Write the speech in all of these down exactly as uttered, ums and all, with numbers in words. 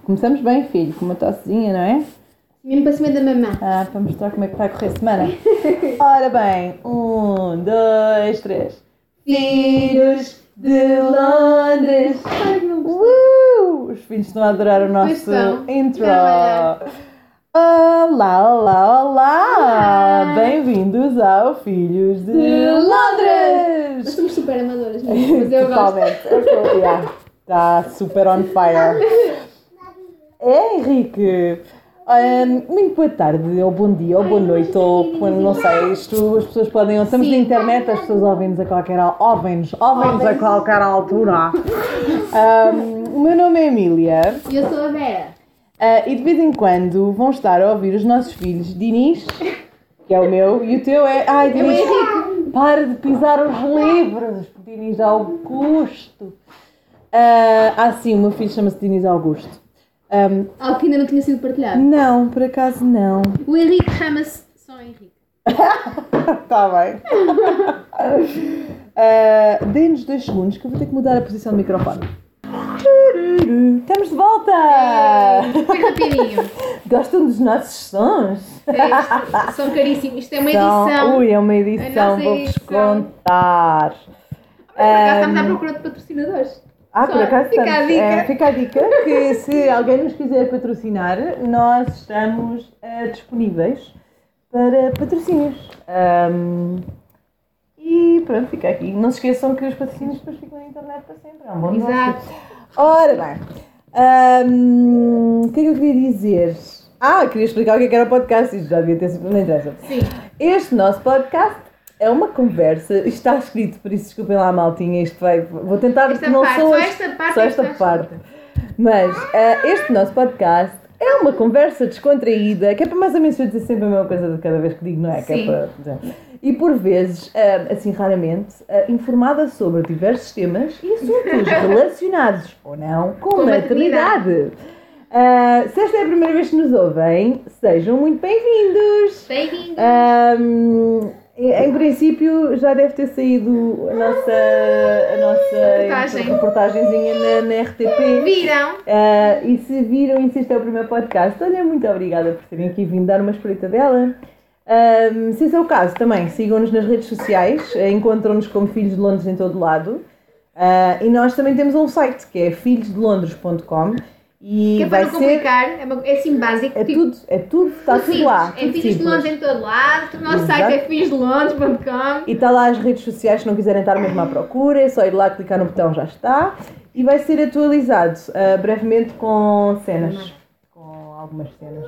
Começamos bem, filho, com uma tossezinha, não é? Mesmo para cima da mamã. Ah, para mostrar como é que está a correr a semana. Ora bem, um, dois, três. Filhos de Londres. Ai, não Uh! Os filhos estão a adorar o nosso estão. intro. Trabalhar. Olá, olá, olá! Olá. Bem-vindos ao Filhos de, De Londres! Nós somos super amadoras mesmo, mas eu gosto. Totalmente. Está super on fire. É, Henrique. Um, muito boa tarde, ou bom dia, ou boa noite, ou quando não sei, isto as pessoas podem. Estamos Sim. na internet, as pessoas ouvem-nos a qualquer al- ouvem-nos, ouvem-nos a qualquer altura. Um, o meu nome é Emília. E eu sou a Vera. Uh, e de vez em quando vão estar a ouvir os nossos filhos, Dinis, que é o meu, e o teu é. Ai, É o Dinis, Henrique. para de pisar os livros, Dinis Augusto. Uh, ah, sim, o meu filho chama-se Dinis Augusto. Um, Algo que ainda não tinha sido partilhado. não, por acaso não. O Henrique chama-se só Henrique. Está bem. uh, Dê-nos dois segundos que eu vou ter que mudar a posição do microfone. Estamos de volta! Foi rapidinho. Gostam dos nossos sons? É, isto- são caríssimos. Isto é uma São- edição. Ui, é uma A edição, nossa vou-vos edição. contar. Por acaso estamos à Um, procura de patrocinadores. Ah, Só por acaso fica a estamos. dica. É, fica a dica que se alguém nos quiser patrocinar, nós estamos eh, disponíveis para patrocínios. Um, e pronto, fica aqui. Não se esqueçam que os patrocínios depois ficam na internet para sempre. É um bom negócio. Exato. Ora bem, um, o que é que eu queria dizer? Ah, queria explicar o que é que era o podcast, isto já devia ter sido, não interessa. Sim. Este nosso podcast é uma conversa, isto está escrito, por isso desculpem lá, maltinha, isto vai, vou tentar, Esta não parte, sou só as- esta parte só é que esta está parte. Mas eh, este nosso podcast é uma conversa descontraída, que é para mais ou menos eu dizer sempre a mesma coisa de cada vez que digo, não é? Que é Sim. para, e por vezes, eh, assim raramente, eh, informada sobre diversos temas e assuntos relacionados ou não com, Com maternidade. Ah, se esta é a primeira vez que nos ouvem, sejam muito bem-vindos! Bem-vindo. Um, em princípio já deve ter saído a nossa, a nossa Reportagem. reportagenzinha na, na R T P. Viram? Uh, e se viram e se este é o primeiro podcast, olha, muito obrigada por terem aqui vindo dar uma espreita dela. Um, se esse é o caso, também sigam-nos nas redes sociais, uh, encontram-nos como Filhos de Londres em todo lado. Uh, e nós também temos um site que é filhos de londres ponto com. E Que é para vai não ser. complicar, é, uma- é assim básico. É tipo, tudo, é tudo, está tudo simples. lá. É tudo Filhos de simples. Londres em todo lado. O nosso Exato. site é filhos de londres ponto com. E está lá as redes sociais, se não quiserem estar mesmo à procura, é só ir lá, clicar no botão, já está. E vai ser atualizado uh, brevemente com cenas. Com algumas cenas.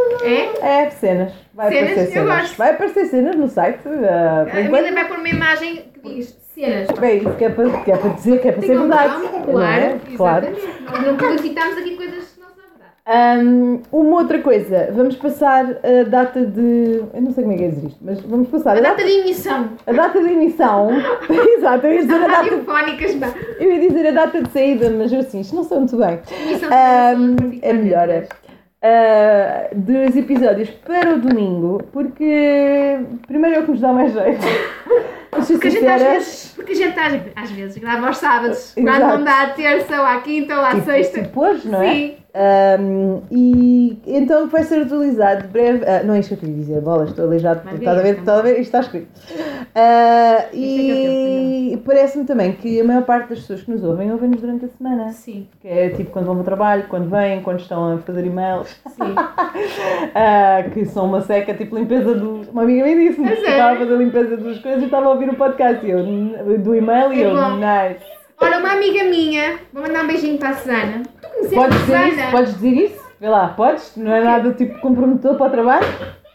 É? É, cenas. Vai Cenas? aparecer Eu cenas. gosto. Vai aparecer cenas no site. Uh, por A enquanto. Emília vai pôr uma imagem que diz cenas. É isso que é para, que é para dizer, que é para ser Tem verdade. calma, não claro, é? Claro. exatamente. Nós não publicitamos aqui coisas que não são verdade. Um, uma outra coisa, vamos passar a data de. Eu não sei como é que é dizer isto, mas vamos passar A data de emissão. A data de emissão. Exato, eu ia dizer a data. Radiofónicas, pá. Eu ia dizer a data de saída, mas eu assim, isto não sei muito bem. Emissão de Um, gravação, é melhor, é. Uh, dos episódios para o domingo, porque primeiro é o que nos dá mais jeito. Mas ser Porque a gente às sincera, vezes, porque a gente às, às vezes grava aos sábados, Exato. quando não dá à terça ou à quinta ou à tipo, sexta. tipo hoje, não é? Sim. Um, e então vai ser atualizado breve. ah, não é isto que eu queria dizer, bolas, estou aleijado. Vai ver Está a ver, isto, está a ver, isto está escrito. Ah, Isto é que é o e parece-me também que a maior parte das pessoas que nos ouvem, ouvem-nos durante a semana. Sim, Que é tipo quando vão para o trabalho, quando vêm, quando estão a fazer e-mails. sim. Ah, que são uma seca, tipo limpeza do. Uma amiga me disse-me que Pois é. estava a fazer limpeza das coisas e estava a ouvir o podcast e eu, do e-mail e É eu, bom. nice. Ora, uma amiga minha, vou mandar um beijinho para a Susana. Tu conheceste Podes a dizer Susana? isso? Podes dizer isso? Vê lá, podes? Não é nada tipo comprometedor para o trabalho?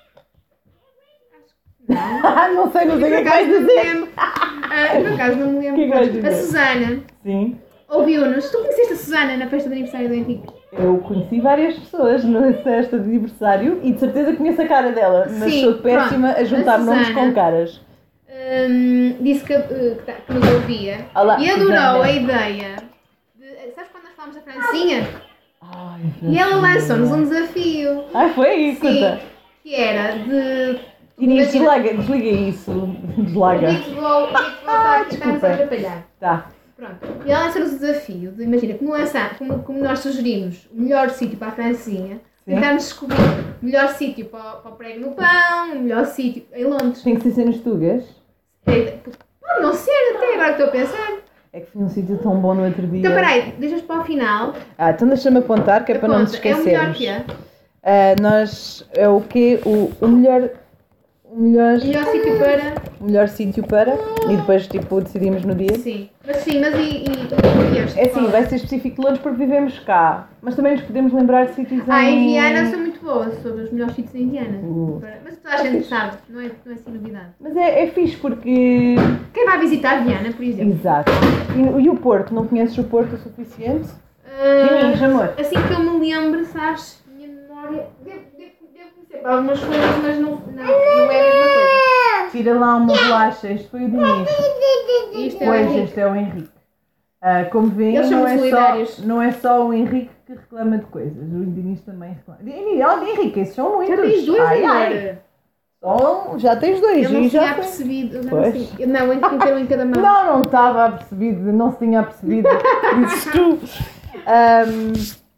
Não. não sei, não sei o que é que vais Por acaso não me dizer. lembro. Ah, por acaso não me lembro. Que é que vais dizer? A Susana Sim. ouviu-nos. Tu conheceste a Susana na festa de aniversário do Henrique? Eu conheci várias pessoas na festa de aniversário e de certeza conheço a cara dela, mas Sim, sou péssima pronto. a juntar A nomes Susana. com caras. Hum, disse que, uh, que, tá- que nos ouvia Olá, e adorou Susana. a ideia de, sabes quando nós falamos da Francinha? Ai, E ela Francinha. lançou-nos um desafio. Ai, foi aí, Sim, conta. que era de Inês, imagina- desliga, desliga isso. o Desliga. Rico vou, o Rico vou estar Ah, a tentar nos desculpa. atrapalhar. Tá. Pronto. E ela lançou-nos o desafio de, imagina, como, lançar, como, como nós sugerimos o melhor sítio para a Francinha, tentarmos descobrir o melhor sítio para, para o prego no pão, o melhor sítio em Londres. Tem que ser cenas tugas? É, pode não ser, até agora que estou a pensar. É que foi um sítio tão bom no outro dia. Então, peraí, deixas para o final. Ah, então deixa-me apontar, que é para não nos Aponta, é o melhor esquecermos. que é. Uh, nós, é o quê? O, o melhor... O melhor, Melhor sítio para... o melhor sítio para... E depois, tipo, decidimos no dia. Sim. Mas sim, mas e... e, e este? É assim, Qual? vai ser específico de Londres porque vivemos cá. Mas também nos podemos lembrar de sítios em... Ah, em Viana sou muito boa sobre os melhores sítios em Viana. Uh. Mas toda a gente sabe, não é, não é assim novidade. Mas é, é fixe porque... Quem vai visitar Viana, por exemplo? Exato. E, e o Porto? Não conheces o Porto o suficiente? Uh, Diz-me, amor. Assim que eu me lembro, sabes, minha memória... Devo, devo, devo conhecer algumas coisas, mas não, não, não é a mesma coisa. Tira lá uma bolacha. Este foi o Diniz. Isto é o Pois, Henrique. este é o Henrique. Ah, como veem, Eles são não é, solidários. só, não é só o Henrique que reclama de coisas. O Diniz também reclama. Diniz, oh, Henrique, esses são muitos. Já tens dois, Ai, amor. ai. Só, já tens dois. Eu não e tinha já foi. percebido. Eu já Pois. não, sei. Eu não, eu tinha um em cada mão. Não, não estava apercebido, não se tinha apercebido. Dizes tu. Um,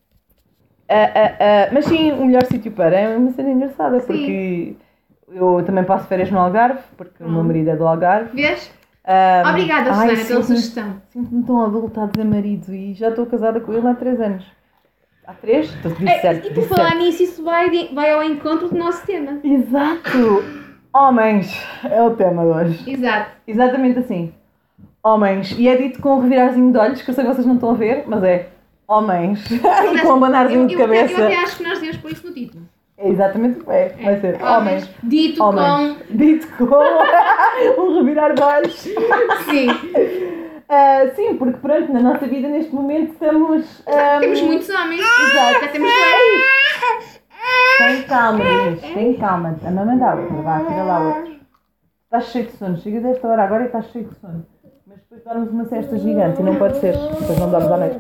ah, ah, ah, mas sim, o melhor sítio para é uma cena engraçada, Sim. porque eu também passo férias no Algarve, porque o meu Hum. marido é do Algarve. Vês? Um, Obrigada, ai, Susana, pela sinto-me- sugestão. Sinto-me tão adulta a dizer marido e já estou casada com ele há três anos. Há três? Estou disse É, certo, e por disse falar certo. nisso, isso vai, de- vai ao encontro do nosso tema. Exato! Homens é o tema de hoje. Exato. Exatamente assim. Homens. E é dito com um revirarzinho de olhos, que eu sei que vocês não estão a ver, mas é homens. E com um abanarzinho eu, de eu, até- cabeça. Eu até acho que nós devemos pôr isso no título. É exatamente o que é. Vai ser homens. Dito Homens. Dito com um revirar de olhos. com... Sim. Ah, sim, porque pronto, na nossa vida neste momento estamos... ah, Temos muitos homens. Exato. Já temos dois. Tem calma, Inês, tem calma. A mamãe dá outra, vá, tira lá outra. Estás cheio de sono, chega desta hora agora e estás cheio de sono. Mas depois dormes uma cesta gigante e não pode ser, depois não dormes à noite.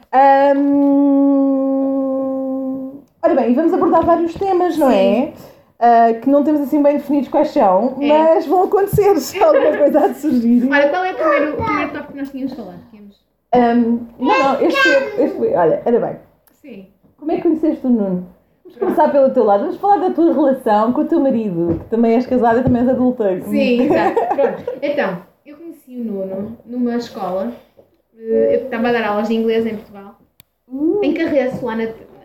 Hum... Ora bem, e vamos abordar vários temas, não é? Ah, que não temos assim bem definidos quais são, É. mas vão acontecer, se alguma coisa há de surgir. Olha, qual é o primeiro, o primeiro tópico que nós tínhamos falado? Tínhamos... Hum, não, não, este foi, este foi, olha, ora bem. Sim. Como é que conheceste o Nuno? Vamos começar pelo teu lado. Vamos falar da tua relação com o teu marido, que também és casada e também és adulta. Sim, exato. Pronto. Então, eu conheci o Nuno numa escola. eh, Eu estava a dar aulas de inglês em Portugal. Uh, Em Carreço, lá na...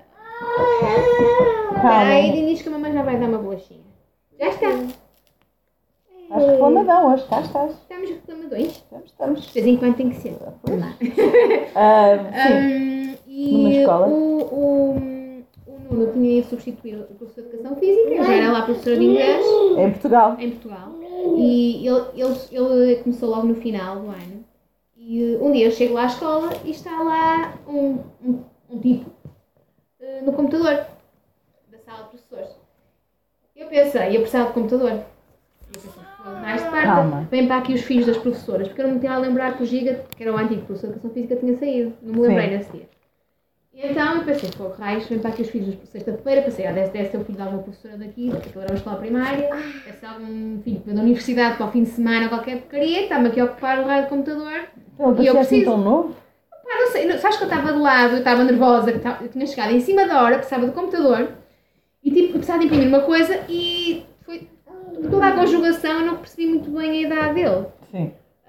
Calma. Aí, Dinis, que a mamãe já vai dar uma bolachinha. Já está. Estás reclamadão hoje, estás, estás. Estamos reclamadões. Estamos, estamos. De vez em quando tem que ser. Pois. Não é? Ah, sim. Hum, e Numa escola. O, o, o Nuno tinha ido substituir o professor de Educação Física, eu já era lá professora de inglês, Em Portugal. em Portugal, e ele, ele, ele começou logo no final do ano. E um dia eu chego lá à escola e está lá um, um, um tipo eh, no computador da sala de professores. Eu pensei, eu precisava de computador. Eu pensei, mais tarde, Calma. vem para aqui os filhos das professoras, porque eu não me tinha a lembrar que o Giga, que era o antigo professor de Educação Física, tinha saído. Não me lembrei Sim. nesse dia. E então eu pensei, pô, raios, vem para aqui os filhos das sexta-feira, pensei, ah, deve, deve ser o filho de alguma professora daqui, porque aquilo era uma escola primária, deve ser algum filho da universidade para o fim de semana ou qualquer porcaria, que está-me aqui a ocupar o raio do computador. Então, E eu parecia assim preciso. tão novo? Pá, não sei, não- sabes que eu estava de lado, eu estava nervosa, que tava- eu tinha chegado em cima da hora, precisava do computador, e tipo, eu precisava de imprimir uma coisa e foi toda a conjugação, eu não percebi muito bem a idade dele. Sim.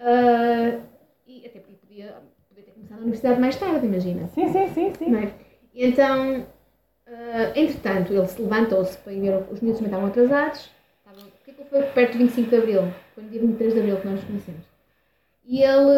Ah, e até porque podia, podia ter começado a universidade mais tarde, imagina. Sim, sim, sim, sim. Não é? E então, ah, entretanto, ele se levantou-se para ir ver, os miúdos também estavam atrasados, estavam, porque aquilo foi perto de vinte e cinco de Abril, foi no dia vinte e três de Abril que nós nos conhecemos. E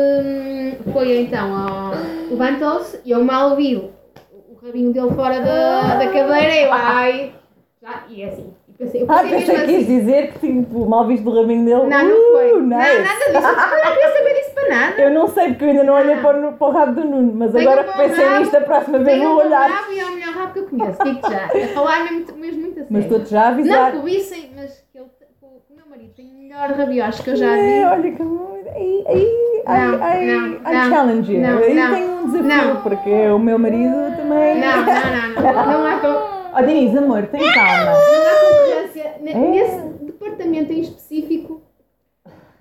ele hum, foi então, ao- levantou-se e eu mal vi o, o rabinho dele fora da, da cadeira e eu, ai, já, e é assim. E pensei, eu Ah, pensei pensei mesmo que quis assim. dizer que tipo, mal visto do rabinho dele. Não, não foi. Uh, Não, nice. nada disso. Eu não queria saber disso para nada. Eu não sei porque eu ainda não olhei Ah. para, o- para o rabo do Nuno, mas Tenho agora um que bom pensei rabo, nisto, a próxima vez Tenho vou um bom olhar. rabo e é o melhor rabo que eu conheço, digo-te já. A falar mesmo, mesmo muito a sério. Mas estou-te já a avisar. Não que o vissem, mas que ele, o, o meu marido tem o melhor rabiós que eu já vi. É, olha que muito. Ai, ai, ai, Não, ai, não, I não, challenge you. não, Aí não, tenho um desafio, não. porque o meu marido também. Não, não, não, não. Não há, co- Oh, Denise, amor, tem calma. não há concorrência. Ne- É. Nesse departamento em específico,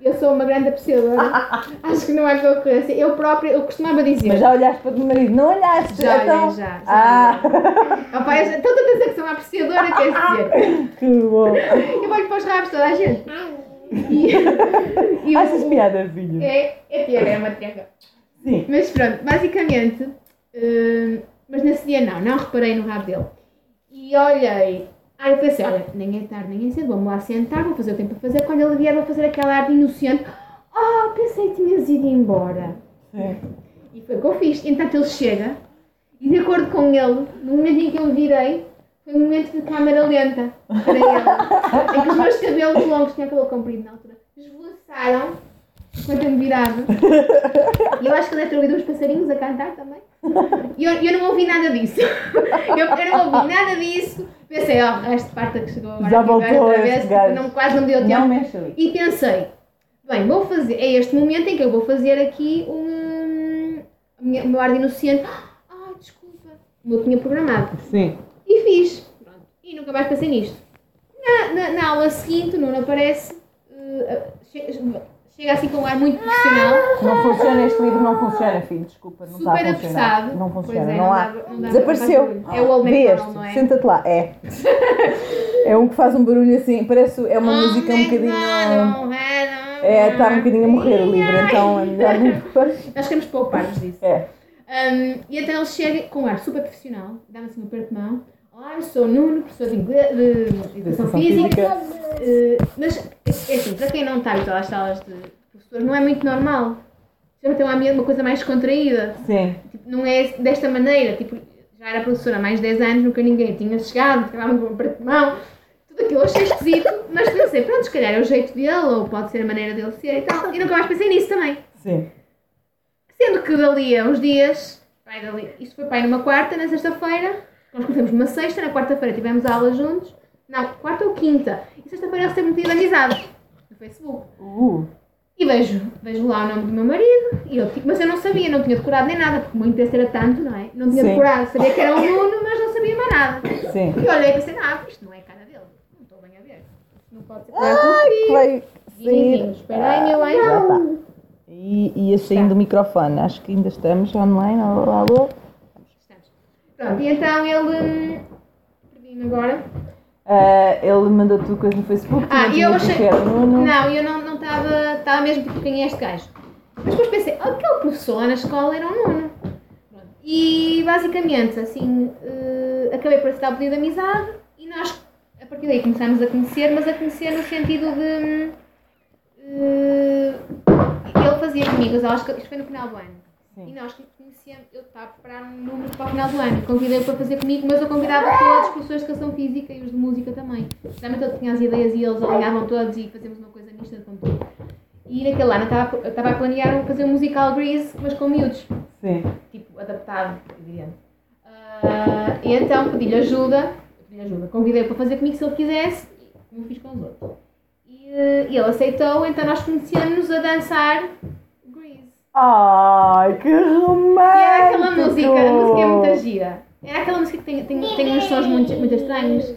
eu sou uma grande apreciadora. Acho que não é concorrência. Eu própria, eu costumava dizer. Mas já olhaste para o teu marido? Não olhaste? Já, então... já, já. Ah. Opa, eu estou a dizer que sou uma apreciadora, quer dizer. Que bom. Eu olho para os rabos toda a gente. E, e Achas o, piada, filho? É, é piada, é uma terra. Sim. Mas pronto, basicamente, uh, mas nesse dia não, não reparei no rabo dele. E olhei, aí eu pensei, olha, nem é tarde, nem é cedo, vou-me lá sentar, vou fazer o tempo para fazer, quando ele vier vou fazer aquela arte inocente. Ah, oh, pensei que tinhas ido embora. Sim. E foi o que eu fiz. Entanto ele chega, e de acordo com ele, no momento em que eu virei, foi um momento de câmara lenta para ele, em que os meus cabelos longos, tinha cabelo comprido na altura, esvoaçaram enquanto eu me virava. E eu acho que ele deve ter ouvido uns passarinhos a cantar também. E eu, eu não ouvi nada disso. Eu, eu não ouvi nada disso. Pensei, ó, oh, esta parte que chegou agora já aqui voltou outra vez, este não, quase não me deu tempo. Não mexe ali. E pensei, bem, vou fazer, é este momento em que eu vou fazer aqui um, o meu ar de inocente. Ah, desculpa, como eu tinha programado. Sim. E fiz. Pronto. E nunca mais pensei nisto. Na, na, na aula seguinte, o Nuno aparece, uh, chega, chega assim com um ar muito profissional. Não funciona, este livro não funciona, filho, desculpa, não está a Super funcionar. apressado. Não funciona, Pois é, não, não há. dá- não dá Desapareceu. para- É o Old Vê McDonald, este, não é? senta-te lá, é. É um que faz um barulho assim, parece, é uma música um bocadinho... É, está um bocadinho a morrer o livro, então é melhor nem depois. Nós queremos poupar-nos disso. É. Um, e então ele chega com um ar super profissional, dá-me assim um aperto de mão. Olá, eu sou o Nuno, professor de, inglês, de Educação Educação Física. Física. Uh, mas, é assim, para quem não está habituado às salas de professores, não é muito normal. Sempre tem um ambiente, uma coisa mais descontraída. Sim. Tipo, não é desta maneira. Tipo, já era professora há mais de dez anos, nunca ninguém tinha chegado, ficava com um aperto de mão. Tudo aquilo eu achei esquisito, mas pensei, pronto, se calhar é o jeito dele, ou pode ser a maneira dele ser e tal. E nunca mais pensei nisso também. Sim. Sendo que dali a uns dias, vai dali, isto foi pai numa quarta, na sexta-feira, nós começamos numa sexta, na quarta-feira tivemos aulas juntos, não, quarta ou quinta, e sexta-feira ele recebe um pedido de amizade no Facebook. Uh. E vejo, vejo lá o nome do meu marido, e eu, tipo, mas eu não sabia, não tinha decorado nem nada, porque o meu interesse era tanto, não é? Não tinha Sim. decorado, sabia que era o Nuno, mas não sabia mais nada. Sim. E olhei e pensei, não, isto não é a cara dele, não estou bem a ver, isto não pode ser para Ai, que vai Guinzinho, sair. espera aí, meu anjo. Já está. E ia saindo do microfone, acho que ainda estamos online, alô, alô. Estamos. Pronto, e então ele, hum, perdi-me agora. Uh, ele mandou-te coisa no Facebook, Ah, não e eu tinha achei. que era o Nuno. Não, eu não estava. Estava mesmo tipo, quem é este gajo? Mas depois pensei, aquele professor lá na escola era o Nuno. Pronto. E basicamente, assim, uh, acabei por aceitar o pedido de amizade e nós, a partir daí, começámos a conhecer, mas a conhecer no sentido de. Uh, ele fazia comigo as aulas, isto foi no final do ano. Sim. E nós conhecíamos, eu estava a preparar um número para o final do ano. Convidei-o para fazer comigo, mas eu convidava todos os professores de educação física e os de música também. Geralmente eu tinha as ideias e eles alinhavam todos e fazíamos uma coisa mista com tudo. E naquele ano eu estava, eu estava a planear fazer um musical Grease, mas com miúdos. Sim. Tipo, adaptado, evidente. Uh, e então pedi-lhe ajuda, pedi ajuda, convidei-o para fazer comigo se ele quisesse, como eu fiz com os outros. E, uh, e ele aceitou, então nós conhecemos-nos a dançar Grease. Ai, que romântico! E era aquela música, a música é muito gira. Era aquela música que tem, tem, tem uns sons muito, muito estranhos.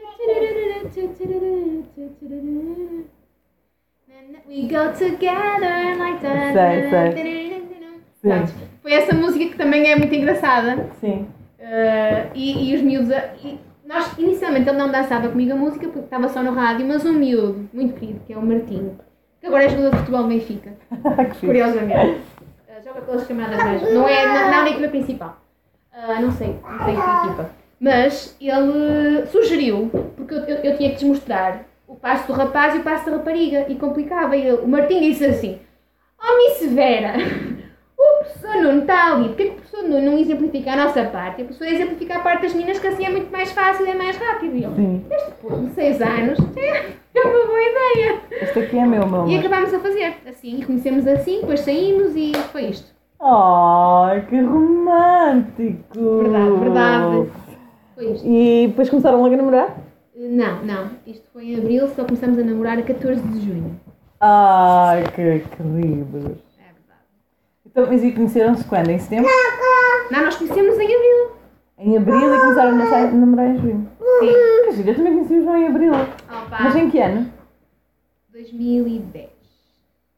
We go together like that. Sei, sei. Pronto. Foi essa música que também é muito engraçada. Sim. Uh, e, e os miúdos. E nós, inicialmente, ele não dançava comigo a música porque estava só no rádio, mas um miúdo muito querido, que é o Martinho, que agora é jogador de futebol do Benfica. Curiosamente. Uh, joga pelas camadas mesmo. Não é na, na equipa principal. Uh, não sei, não sei que equipa. Mas ele sugeriu, porque eu, eu, eu tinha que desmostrar o passo do rapaz e o passo da rapariga, e complicava. E ele, o Martim disse assim: oh, Miss Vera, o professor Nuno está ali, porque é que o professor Nuno não exemplifica a nossa parte? E o professor exemplifica a parte das meninas, que assim é muito mais fácil e é mais rápido. E eu, Sim. este puto de seis anos é uma boa ideia. Este aqui é meu, meu E amor. acabámos a fazer assim, e conhecemos assim, depois saímos e foi isto. Ai, que romântico! Verdade, verdade. Foi isto. E depois começaram logo a namorar? Não, não. Isto foi em abril, só começamos a namorar a catorze de junho. Ai, que queridos! É verdade. Então, mas e conheceram-se quando? Em setembro? Não, nós conhecemos em abril. Em abril e começaram a namorar- a namorar em junho. Sim. Que giro, eu também conheci o João em abril. Opa. Mas em que ano? dois mil e dez.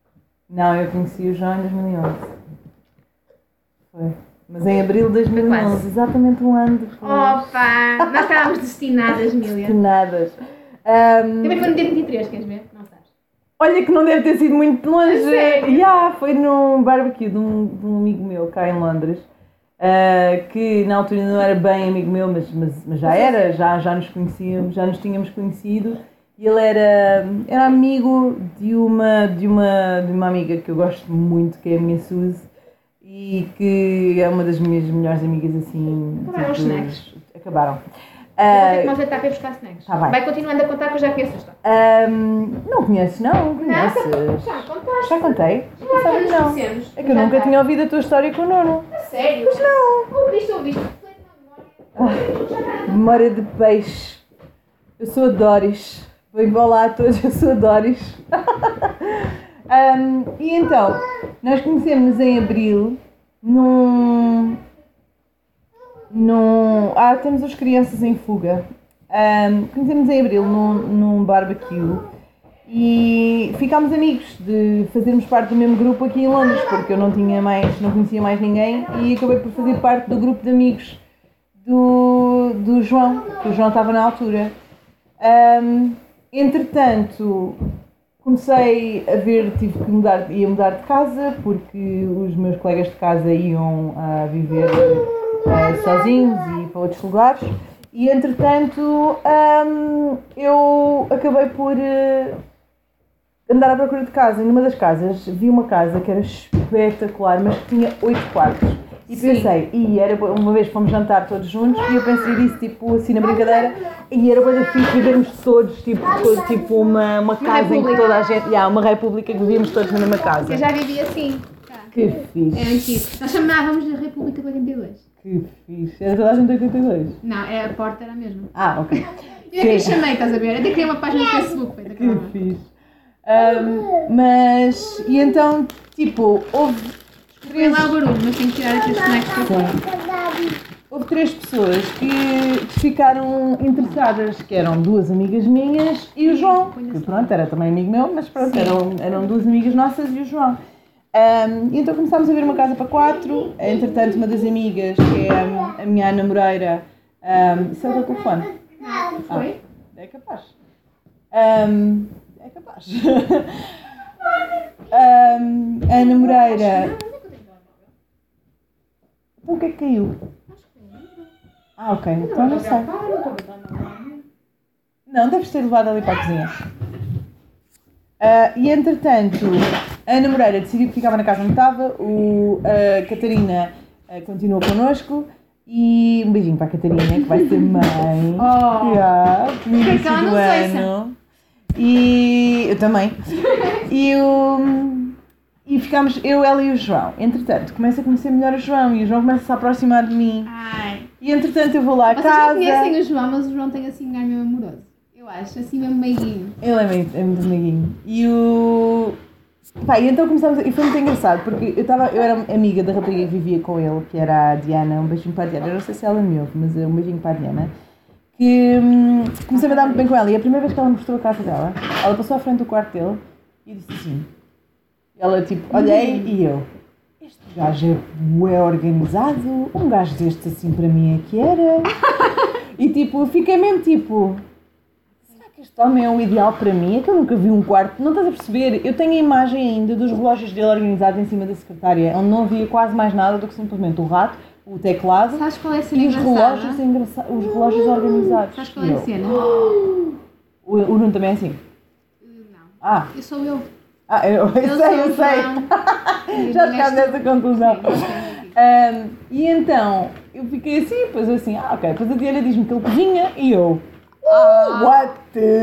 Não, eu conheci o João em dois mil e onze. Foi. Mas em abril de dois mil e onze, exatamente um ano depois. Opa! Nós estávamos destinadas, Mília. Destinadas. Um, Também foi no dia vinte e três, queres ver? Não sabes? Olha que não deve ter sido muito longe. Sério? Yeah, foi num barbecue de um, de um amigo meu cá em Londres. Uh, que na altura não era bem amigo meu, mas, mas, mas já era, já, já nos conhecíamos, já nos tínhamos conhecido. E ele era, era amigo de uma, de, uma, de uma amiga que eu gosto muito, que é a minha Suzy. E que é uma das minhas melhores amigas, assim... Acabaram os snacks. Acabaram. Eu vou ter que Uh, mais deitar para ir buscar snacks. Tá bem. Vai continuando a contar que eu já conheço a história. um, não conheces, não? Conheces? Não, já contaste. Já contei? Já Pensava que nos não. conhecemos. É que eu nunca tinha ouvido a tua história com o Nuno. A sério? Pois não. Ouviste, ouviste. Ah, memória de peixe. Eu sou a Doris. Venho olá a todos, eu sou a Doris. um, e então, nós conhecemos em abril num... num ah, temos as crianças em fuga. Um, conhecemos em abril num, num barbecue e ficámos amigos de fazermos parte do mesmo grupo aqui em Londres, porque eu não tinha mais, não conhecia mais ninguém e acabei por fazer parte do grupo de amigos do, do João, que o João estava na altura. Um, entretanto, comecei a ver, tive que mudar, ia mudar de casa porque os meus colegas de casa iam a viver uh, sozinhos e para outros lugares. E entretanto, um, eu acabei por uh, andar à procura de casa. E numa das casas vi uma casa que era espetacular, mas que tinha oito quartos. E Sim. pensei, e era, uma vez fomos jantar todos juntos e eu pensei disso tipo assim na brincadeira, e era coisa fixe vivermos todos, tipo, todo, tipo uma, uma casa em que toda a gente, yeah, uma república que vivíamos todos na mesma casa. Eu já vivi assim. Tá. Que fixe. É antigo. Nós chamávamos de República de oitenta e dois. Que fixe. Era toda a gente oitenta e dois? Não, é, a porta era a mesma. Ah, ok. Eu é que chamei, estás a ver? Eu até criei uma página no Facebook. Foi daquela. Que fixe. Um, mas, e então, tipo, houve Foi três, lá o barulho, mas tenho que tirar aqui os bonecos para fora. houve três pessoas que, que ficaram interessadas, que eram duas amigas minhas e o João, que pronto, era também amigo meu, mas pronto, eram, eram duas amigas nossas e o João. Um, e então começámos a ver uma casa para quatro, entretanto uma das amigas, que é a, a minha namoreira, um, isso é o teu telefone? Não, foi? Ah, é capaz. Um, é capaz. um, a namoreira... Então o que é que caiu? Ah, ok, então não sei. Não, deves ter levado ali para a cozinha. Uh, e entretanto, a namoreira decidiu que ficava na casa onde estava, o, a Catarina uh, continuou connosco e um beijinho para a Catarina, que vai ser mãe. Oh. Yeah, no início Então, do não sei se- ano. E eu também. E, o, e ficámos, eu, ela e o João. Entretanto, começo a conhecer melhor o João e o João começa a se aproximar de mim. Ai. E entretanto eu vou lá à Vocês não casa. conhecem o João, mas o João tem assim um ar mesmo amoroso. Eu acho, assim mesmo meiguinho. Ele é, meio, é muito amiguinho. E o. Pá, e então começámos. A... E foi muito engraçado, porque eu, tava, eu era amiga da rapariga que vivia com ele, que era a Diana. Um beijinho para a Diana. Eu não sei se ela me ouve, mas um beijinho para a Diana. Que hum, comecei a dar muito bem com ela. E a primeira vez que ela mostrou a casa dela, ela passou à frente do quarto dele e disse assim. Ela tipo, olhei e eu. Este gajo é bué organizado. Um gajo destes assim para mim é que era. E tipo, fiquei mesmo tipo. Este homem é o ideal para mim, é que eu nunca vi um quarto, não estás a perceber? Eu tenho a imagem ainda dos relógios dele organizados em cima da secretária, onde não havia quase mais nada do que simplesmente o rato, o teclado Sabes qual é a cena e os engraçada? relógios, engraça- os relógios organizados. Sabes qual é E a eu, cena? O, o Nuno também é assim? Não. Ah, Eu sou eu. ah eu, eu, Eu sei, sou eu o sei. João. Já chegaste nessa conclusão. Sim, eu sei. Um, e então, eu fiquei assim, depois eu assim, ah ok, depois a Diana diz-me que ele cozinha e eu... Ah. What?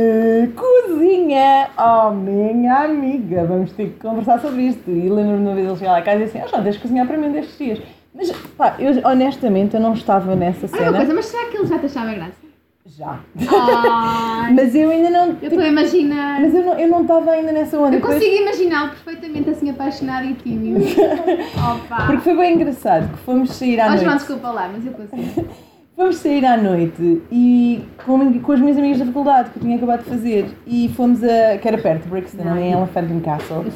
Cozinha! Oh, minha amiga, vamos ter que conversar sobre isto. E lembro-me uma vez ele chegar lá a casa e disse assim, ah, João, tens de cozinhar para mim destes dias. Mas, pá, eu honestamente eu não estava nessa Olha uma cena. coisa, mas será que ele já te achava graça? Já. Ai, Mas eu ainda não... eu estou a imaginar. Mas eu não eu não estava ainda nessa onda. Eu Depois- consigo imaginá-lo perfeitamente assim apaixonado e tímido. Opa! Porque foi bem engraçado que fomos sair à Oh, noite. João, desculpa lá, mas eu consigo. Fomos sair à noite e com, com as minhas amigas da faculdade que eu tinha acabado de fazer e fomos a, que era perto de Brixton, ali em Elephant and Castle. Eu sei que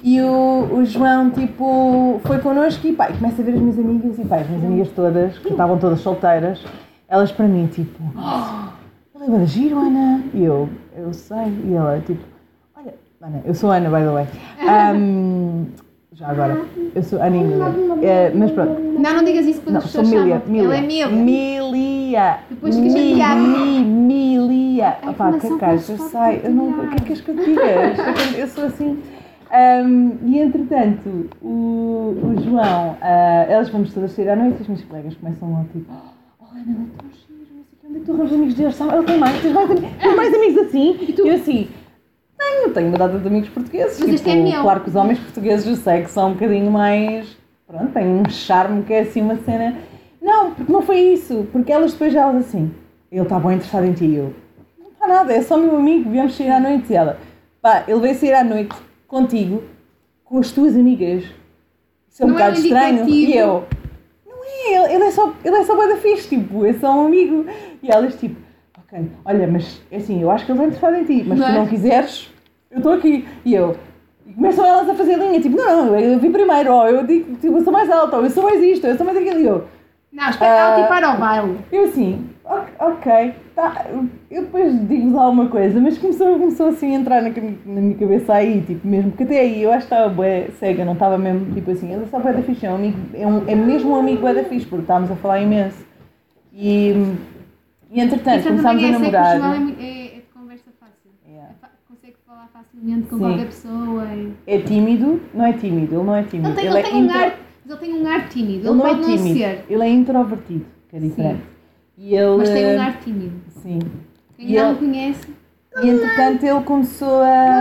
E o, o João, tipo, foi connosco e, pá, e começa a ver as minhas amigas e, pá, as minhas amigas todas, que estavam todas solteiras, elas para mim, tipo, oh, ele é bué giro, Ana. E eu, eu sei. E ela, tipo, olha, Ana, eu sou Ana, by the way. Um, já agora, eu sou Aninha, é, mas pronto. Não, não digas isso quando Não, as sou pessoas Milia, chamam. Milia. Ela é Milia. Milia. Depois fica chateada. Mi, Milia. A Opá, que informação caixa, que eu nos sei. pode Eu não, o que é que és que eu te diga? Eu sou assim. Um, e entretanto, o, o João, uh, elas vamos todas sair à noite e as minhas colegas começam lá tipo: oh Ana, ele é tão giro, não sei o que, onde é que tu arranjas amigos deles? Ele tem mais, tens mais, amigos, tens mais amigos assim? E tu? Eu assim, tenho, tenho uma data de amigos portugueses. Mas tipo, este é meu. Claro que os homens portugueses eu sei que são um bocadinho mais, pronto, têm um charme que é assim uma cena. Não, porque não foi isso, porque elas depois já elas assim, ele está bem interessado em ti e eu, não está nada, é só meu amigo, viemos sair à noite e ela, pá, ele veio sair à noite contigo, com as tuas amigas. Isso é um não bocado é um estranho. indicativo. E eu, não é, ele, ele é só, ele é só bué da fixe, tipo, é só um amigo. E elas tipo, ok, olha, mas assim, eu acho que ele vai interessado em ti, mas Não se é? tu não quiseres, eu estou aqui. E eu, e começam elas a fazer linha, tipo, não, não, eu vim primeiro, ó, eu digo, tipo, eu sou mais alta, ou eu sou mais isto, eu sou mais aquilo. E eu, Não, espera, ela Ah, tipo para o baile. eu assim, ok, ok, tá, eu depois digo-vos alguma coisa, mas começou, começou assim a entrar na, na minha cabeça aí, tipo, mesmo, porque até aí eu acho que estava bué cega, não estava mesmo, tipo assim, ele é só bué da fixe, é, um amigo, é, um, é mesmo um amigo bué da fixe, porque estávamos a falar imenso. E, e entretanto, Isso começámos também a é sei que o namorar. João é, muito- é, é de conversa fácil. Yeah. É fa- consegue falar facilmente com Sim. qualquer pessoa. E... É tímido, não é tímido, ele não é tímido. Ele tem, ele é tem um intro- ar, mas ele tem um ar tímido. Ele, ele não é pode não tímido, ser, ele é introvertido, que é diferente. E ele, mas tem um ar tímido. Sim. Quem E não ele- o conhece, E entretanto ele começou a,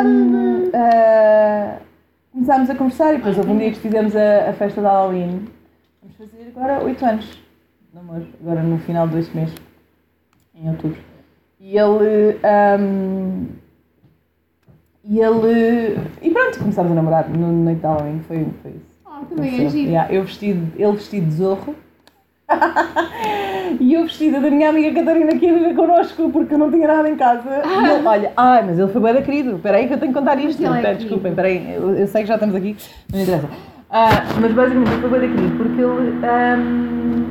a. Começámos a conversar e depois houve um dia que fizemos a, a festa de Halloween. Vamos fazer agora oito anos de namoro, agora no final deste mês, em outubro. E ele. Um, e ele. E pronto, começámos a namorar no noite de Halloween, foi, foi isso. oh, também é Aconteceu. giro. Yeah, eu vestido, ele vestido de zorro. E eu vestida da minha amiga Catarina que ia viver connosco porque eu não tinha nada em casa. E ele, olha, ai, mas ele foi bué da querido. Espera aí que eu tenho que contar isto. Mas ele é Espera, querido. desculpem, espera aí. Eu, eu sei que já estamos aqui, não me interessa. Ah, mas basicamente ele foi bué da querido porque ele... ahm,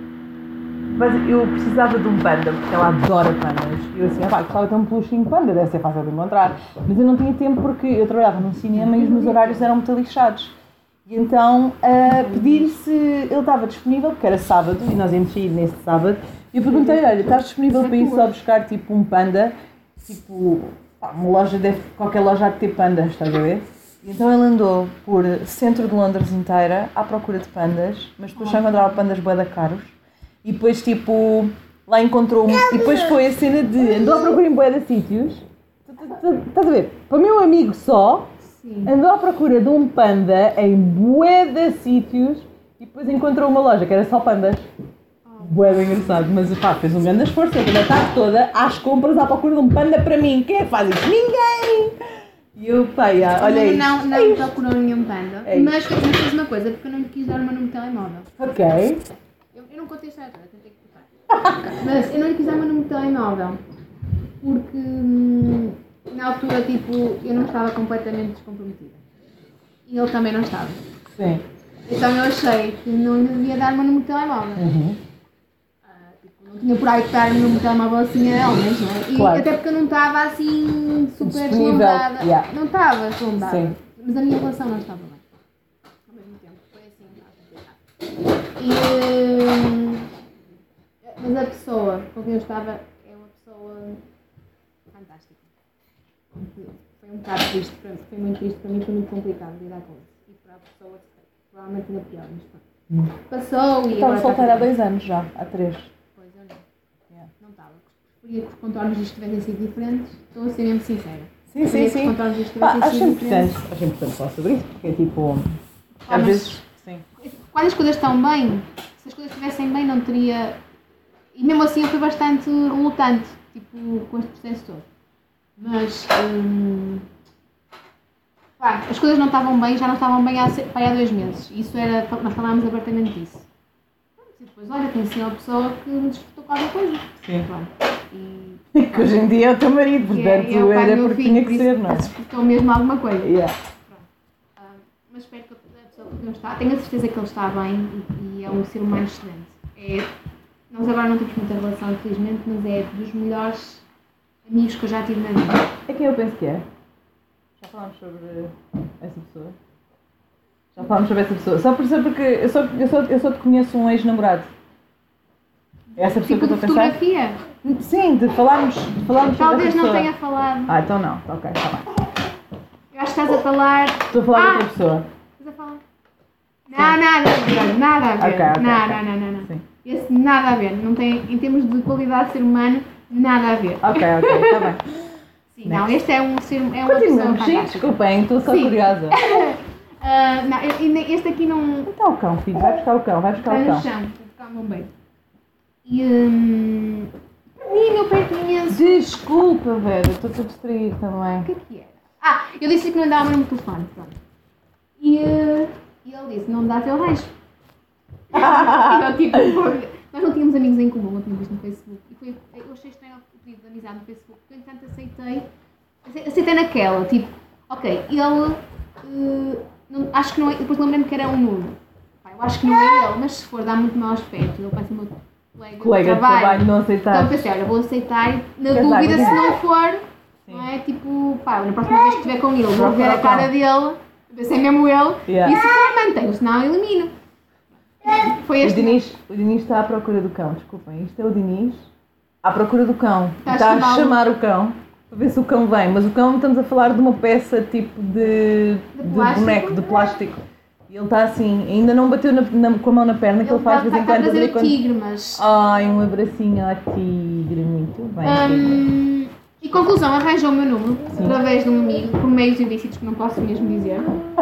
basi- eu precisava de um panda porque ela adora pandas. E eu assim, ah, pá, gostava de ter um peluchinho panda, deve ser fácil de encontrar. Mas eu não tinha tempo porque eu trabalhava num cinema e os meus horários eram muito lixados. E então, a pedir se ele estava disponível, porque era sábado, e nós íamos sair nesse sábado, e eu perguntei, olha, estás disponível para ir só buscar, tipo, um panda? Tipo, pá, uma loja deve, qualquer loja há de ter pandas, estás a ver? E então ele andou por centro de Londres inteira, à procura de pandas, mas depois só encontrava pandas bué da caros, e depois, tipo, lá encontrou um, e depois foi a cena de, andou à procura em bué de sítios, estás a ver? Para o meu amigo só, Sim. andou à procura de um panda em bué de sítios e depois encontrou uma loja que era só pandas. Bué de engraçado, mas pá, fez um grande esforço, eu a tarde toda às compras à procura de um panda para mim. Quem é que faz isso? Ninguém! E eu, pá, já, olha isto. Não, não, É não isto. procurou nenhum panda. É isto. Mas fez mas fez uma coisa, porque eu não lhe quis dar o meu número de telemóvel. Ok. Eu, eu não contei esta história, tentei cortar. Mas eu não lhe quis dar o meu número de telemóvel. Porque hum, na altura, tipo, eu não estava completamente descomprometida. E ele também não estava. Sim. Então eu achei que não lhe devia dar o meu número de telemóvel. Uhum. Ah, tipo, não tinha por aí que dar o meu número de telemóvel assim a homens, não é? E Claro. até porque eu não estava assim super Disponível, deslumbrada. yeah. Não estava deslumbrada. Sim. Mas a minha relação não estava bem. Ao mesmo tempo. Foi assim, não complicado. E, hum, mas a pessoa com quem eu estava é uma pessoa fantástica. Foi um bocado triste para mim, foi muito triste para mim, foi muito complicado lidar com isso. E para a pessoa, provavelmente ainda pior, mas pronto. Hum. Passou e Estava agora solteira há está tudo dois anos já, há três. bem. Pois, eu não. Yeah. Não estava. Preferia que os contornos disto tivessem sido diferentes. Estou a ser mesmo sincera. Sim, sim, Preferia que os sim. contornos disto Pá, tivessem acho sido importante, diferentes. acho importante falar sobre isso, porque é tipo, Ah, às mas- vezes, sim. Quando as coisas estão bem, se as coisas estivessem bem, não teria. E mesmo assim eu fui bastante relutante, tipo, com este processo todo. Mas. Hum, pá, as coisas não estavam bem, já não estavam bem há, se- pá, há dois meses. Isso era. Nós falámos abertamente disso. E depois, olha, conheci uma pessoa que me desfrutou qualquer coisa. Sim. Pronto. E. Que hoje em dia é o teu marido, e é- portanto e é o pai do era meu porque filho, tinha por que isso ser, não é? desfrutou mesmo alguma coisa. Yeah. mas espero que a pessoa que não está, tenho a certeza que ele está bem e, e é um ser humano excelente. É, nós agora não temos muita relação, infelizmente, mas é dos melhores amigos que eu já tive na vida. É quem eu penso que é? Já falámos sobre essa pessoa? Já falámos sobre essa pessoa. Só por isso, porque eu só, eu só, eu só te conheço um ex-namorado. É essa pessoa Tipo que eu de estou a pensar? fotografia? Sim, de falarmos, de falarmos sobre Talvez essa não pessoa. tenha falado. Ah, então não. Ok, está bem. Eu acho que estás a falar. Estou a falar Ah! de outra pessoa. Estás a falar? Não, nada a ver, nada a ver. Ok, ok, não, ok. não, não, não, não. Sim. Esse nada a ver. Não tem, em termos de qualidade de ser humano, nada a ver. Ok, ok, está bem. Sim, não, este é um ser é uma pessoa Continuamos, sim, fantástica. desculpem, estou só Sim. curiosa. Ah, não, eu- ainda- este aqui não. Está o cão, filho, vai buscar o cão, vai buscar Está o no cão. chão, vou ficar um bombeiro. E. Hum, perdi meu perto imenso. Desculpa, Vera, estou-te a distrair O também. que é que era? Ah, eu disse que não lhe dava o número de telefone. Pronto. E, eh, e ele disse: não me dá teu rancho. E eu, tipo, foi- nós não tínhamos amigos em comum, não tínhamos visto no Facebook. E foi, eu achei estranho o pedido de amizade no Facebook, porque entretanto aceitei. ace- Aceitei naquela, tipo, ok, ele. eh, não- acho que não é. Depois lembrei-me que era um nudo. Pá, eu acho que não é ele, mas se for, dá muito mau aspecto. Ele parece o meu colega, Colega de trabalho, não aceitar. Então pensei, olha, vou aceitar e na Quer dúvida dizer, se não for, Sim. não é? Tipo, pá, na próxima vez que estiver com ele, vou Procura ver a o cara cão. dele, ver se é mesmo ele, Yeah. e se for, mantenho, senão elimino. Foi O este. Diniz, o Diniz está à procura do cão, desculpem, isto é o Diniz à procura do cão. Está a Está a chamá-lo. chamar o cão para ver se o cão vem, mas o cão estamos a falar de uma peça tipo de, De de plástico. boneco, de plástico. E ele está assim, ainda não bateu na- na- com a mão na perna, que ele, faz de vez em está a quando. trazer ali o quando- tigre, mas. Ai, um abracinho ao tigre, muito bem. tigre. Hum, e conclusão, arranjou o meu número Sim. através de um amigo, por meios ilícitos que não posso mesmo dizer.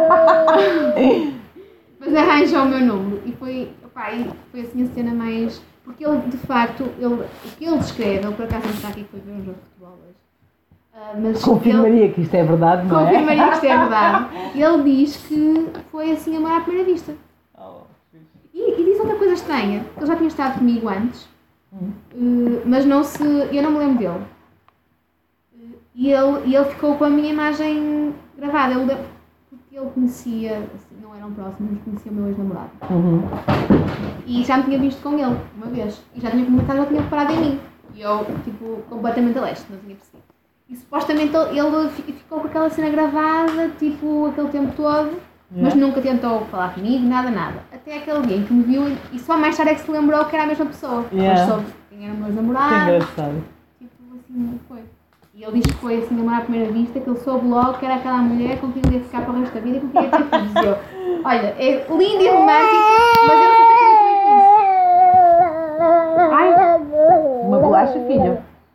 Mas arranjou o meu número e foi, opá, e foi assim a cena mais. Porque ele, de facto, ele, o que ele descreve, ele por acaso não está aqui que foi ver um jogo de futebol hoje. Ah, mas ele Confirmaria que isto é verdade, não é? confirmaria que isto é verdade. Ele diz que foi assim amor à primeira vista. Oh, E, e diz outra coisa estranha, que ele já tinha estado comigo antes, Hum. eh, mas não se. Eu não me lembro dele. Eh, E ele, e ele ficou com a minha imagem gravada. Ele, deu- porque ele conhecia, assim, não eram próximos, mas conhecia o meu ex-namorado. Uhum. E já me tinha visto com ele uma vez. E já tinha comentado, já tinha reparado em mim. E eu, tipo, completamente a leste, não tinha percebido. E supostamente ele, ele fi- ficou com aquela cena gravada, tipo, aquele tempo todo. Mas Yeah. nunca tentou falar comigo, nada, nada. Até aquele dia em que me viu e só mais tarde é que se lembrou que era a mesma pessoa. Yeah. Mas soube quem era o meu Que namorado. engraçado. Tipo, assim, foi. E ele diz que foi assim, amor à primeira vista, que ele soube logo que era aquela mulher com quem ele ia ficar para o resto da vida e com quem ia ter filhos. E eu, olha, é lindo e romântico, mas eu não sei se acredito nisso. Ai, Uma bolacha, filho.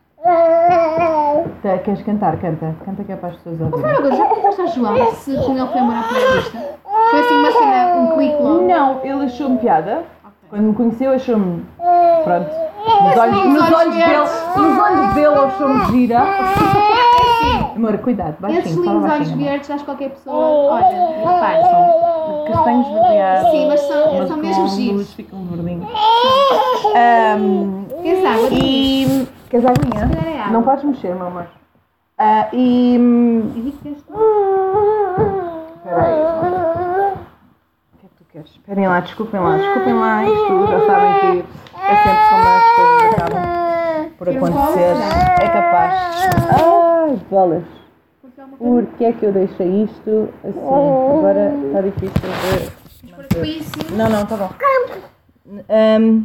Tá, queres cantar? Canta. Canta que é para as pessoas vou ouvirem. falar uma coisa, já perguntaste ao João se com ele foi amor à primeira vista? Foi assim uma cena, um clique logo. Não, ele achou-me piada. Ok. Quando me conheceu, achou-me. Pronto. Nos olhos, Nos nos olhos olhos dele, verdes. nos olhos dele, achou-me gira. Assim, Amor, cuidado, esses baixinho, fala lindos olhos baixinho. amor. verdes, acho que qualquer pessoa, olha, repare. São castanhos verdeados. Sim, mas são, mas são mesmo com giros. luz ficam verdinhos. Ahm, Quem sabe? e. Queres aguinha? Se calhar é água. Não podes mexer, meu amor. Ah, e. E vi que este- Espera aí. O que é que tu queres? Esperem lá, desculpem lá, desculpem lá. Isto já sabem que é sempre como as coisas acabam por acontecer. É capaz. Ai, bolas. Por que é que eu deixei isto assim? Agora está difícil de manter. Foi assim. Não, não, está bom. Ahm,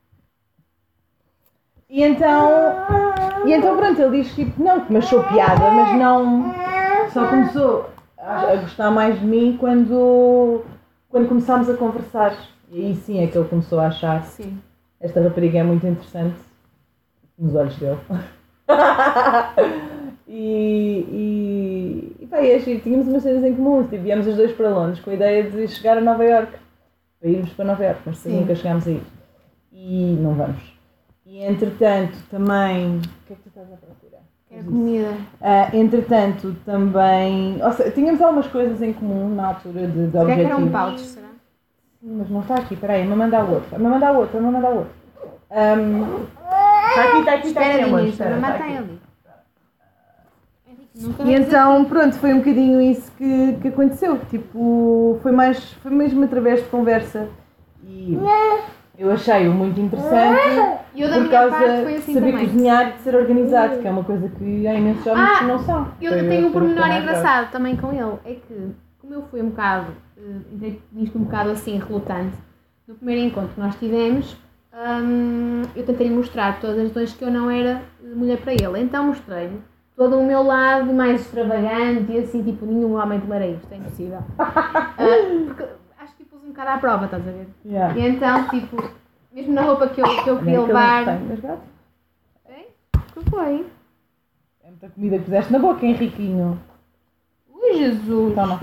e então, e então pronto, ele diz tipo, não, que me achou piada, mas não, só começou a, a gostar mais de mim quando, quando começámos a conversar. E aí sim é que ele começou a achar, Sim. esta rapariga é muito interessante, nos olhos dele. e, e, e pá, e é giro, tínhamos umas cenas em comum, tipo, viemos os dois para Londres com a ideia de chegar a Nova Iorque, para irmos para Nova Iorque, mas Sim. nunca chegámos a ir. E não vamos. E entretanto também. O que é que tu estás à procura? Era comida. Ah, entretanto também. Ou seja, tínhamos algumas coisas em comum na altura de, de Será que era um objetivos. pouch, será? Sim, mas não está aqui, peraí, me mandar o outro. Me mandar o outro, me mandar o outro. Um, está aqui, está aqui, está Espera, aqui, amor. Diniz, Espera, a está mamãe tem aqui. ali. Nunca E então, pronto, foi um bocadinho isso que, que aconteceu. Tipo, foi mais, foi mesmo através de conversa. E eu achei-o muito interessante. E eu da por minha causa parte foi assim de saber também. cozinhar e de ser organizado, que é uma coisa que há imensos homens Ah, que não são. Eu Foi- tenho um foi pormenor mais engraçado também com ele. É que, como eu fui um bocado, uh, entrei nisto um bocado assim, relutante, no primeiro encontro que nós tivemos, hum, eu tentei mostrar todas as razões que eu não era mulher para ele. Então mostrei-lhe todo o meu lado mais extravagante e assim, tipo, nenhum homem tomaria isto, é impossível. Uh, porque acho que pus um bocado à prova, estás a ver? Yeah. E então, tipo, mesmo na roupa que eu, que eu Nem queria aquele levar. tem, mas gato, Hein? O que foi? é muita comida que puseste na boca, Henriquinho. Ui, Jesus! Toma.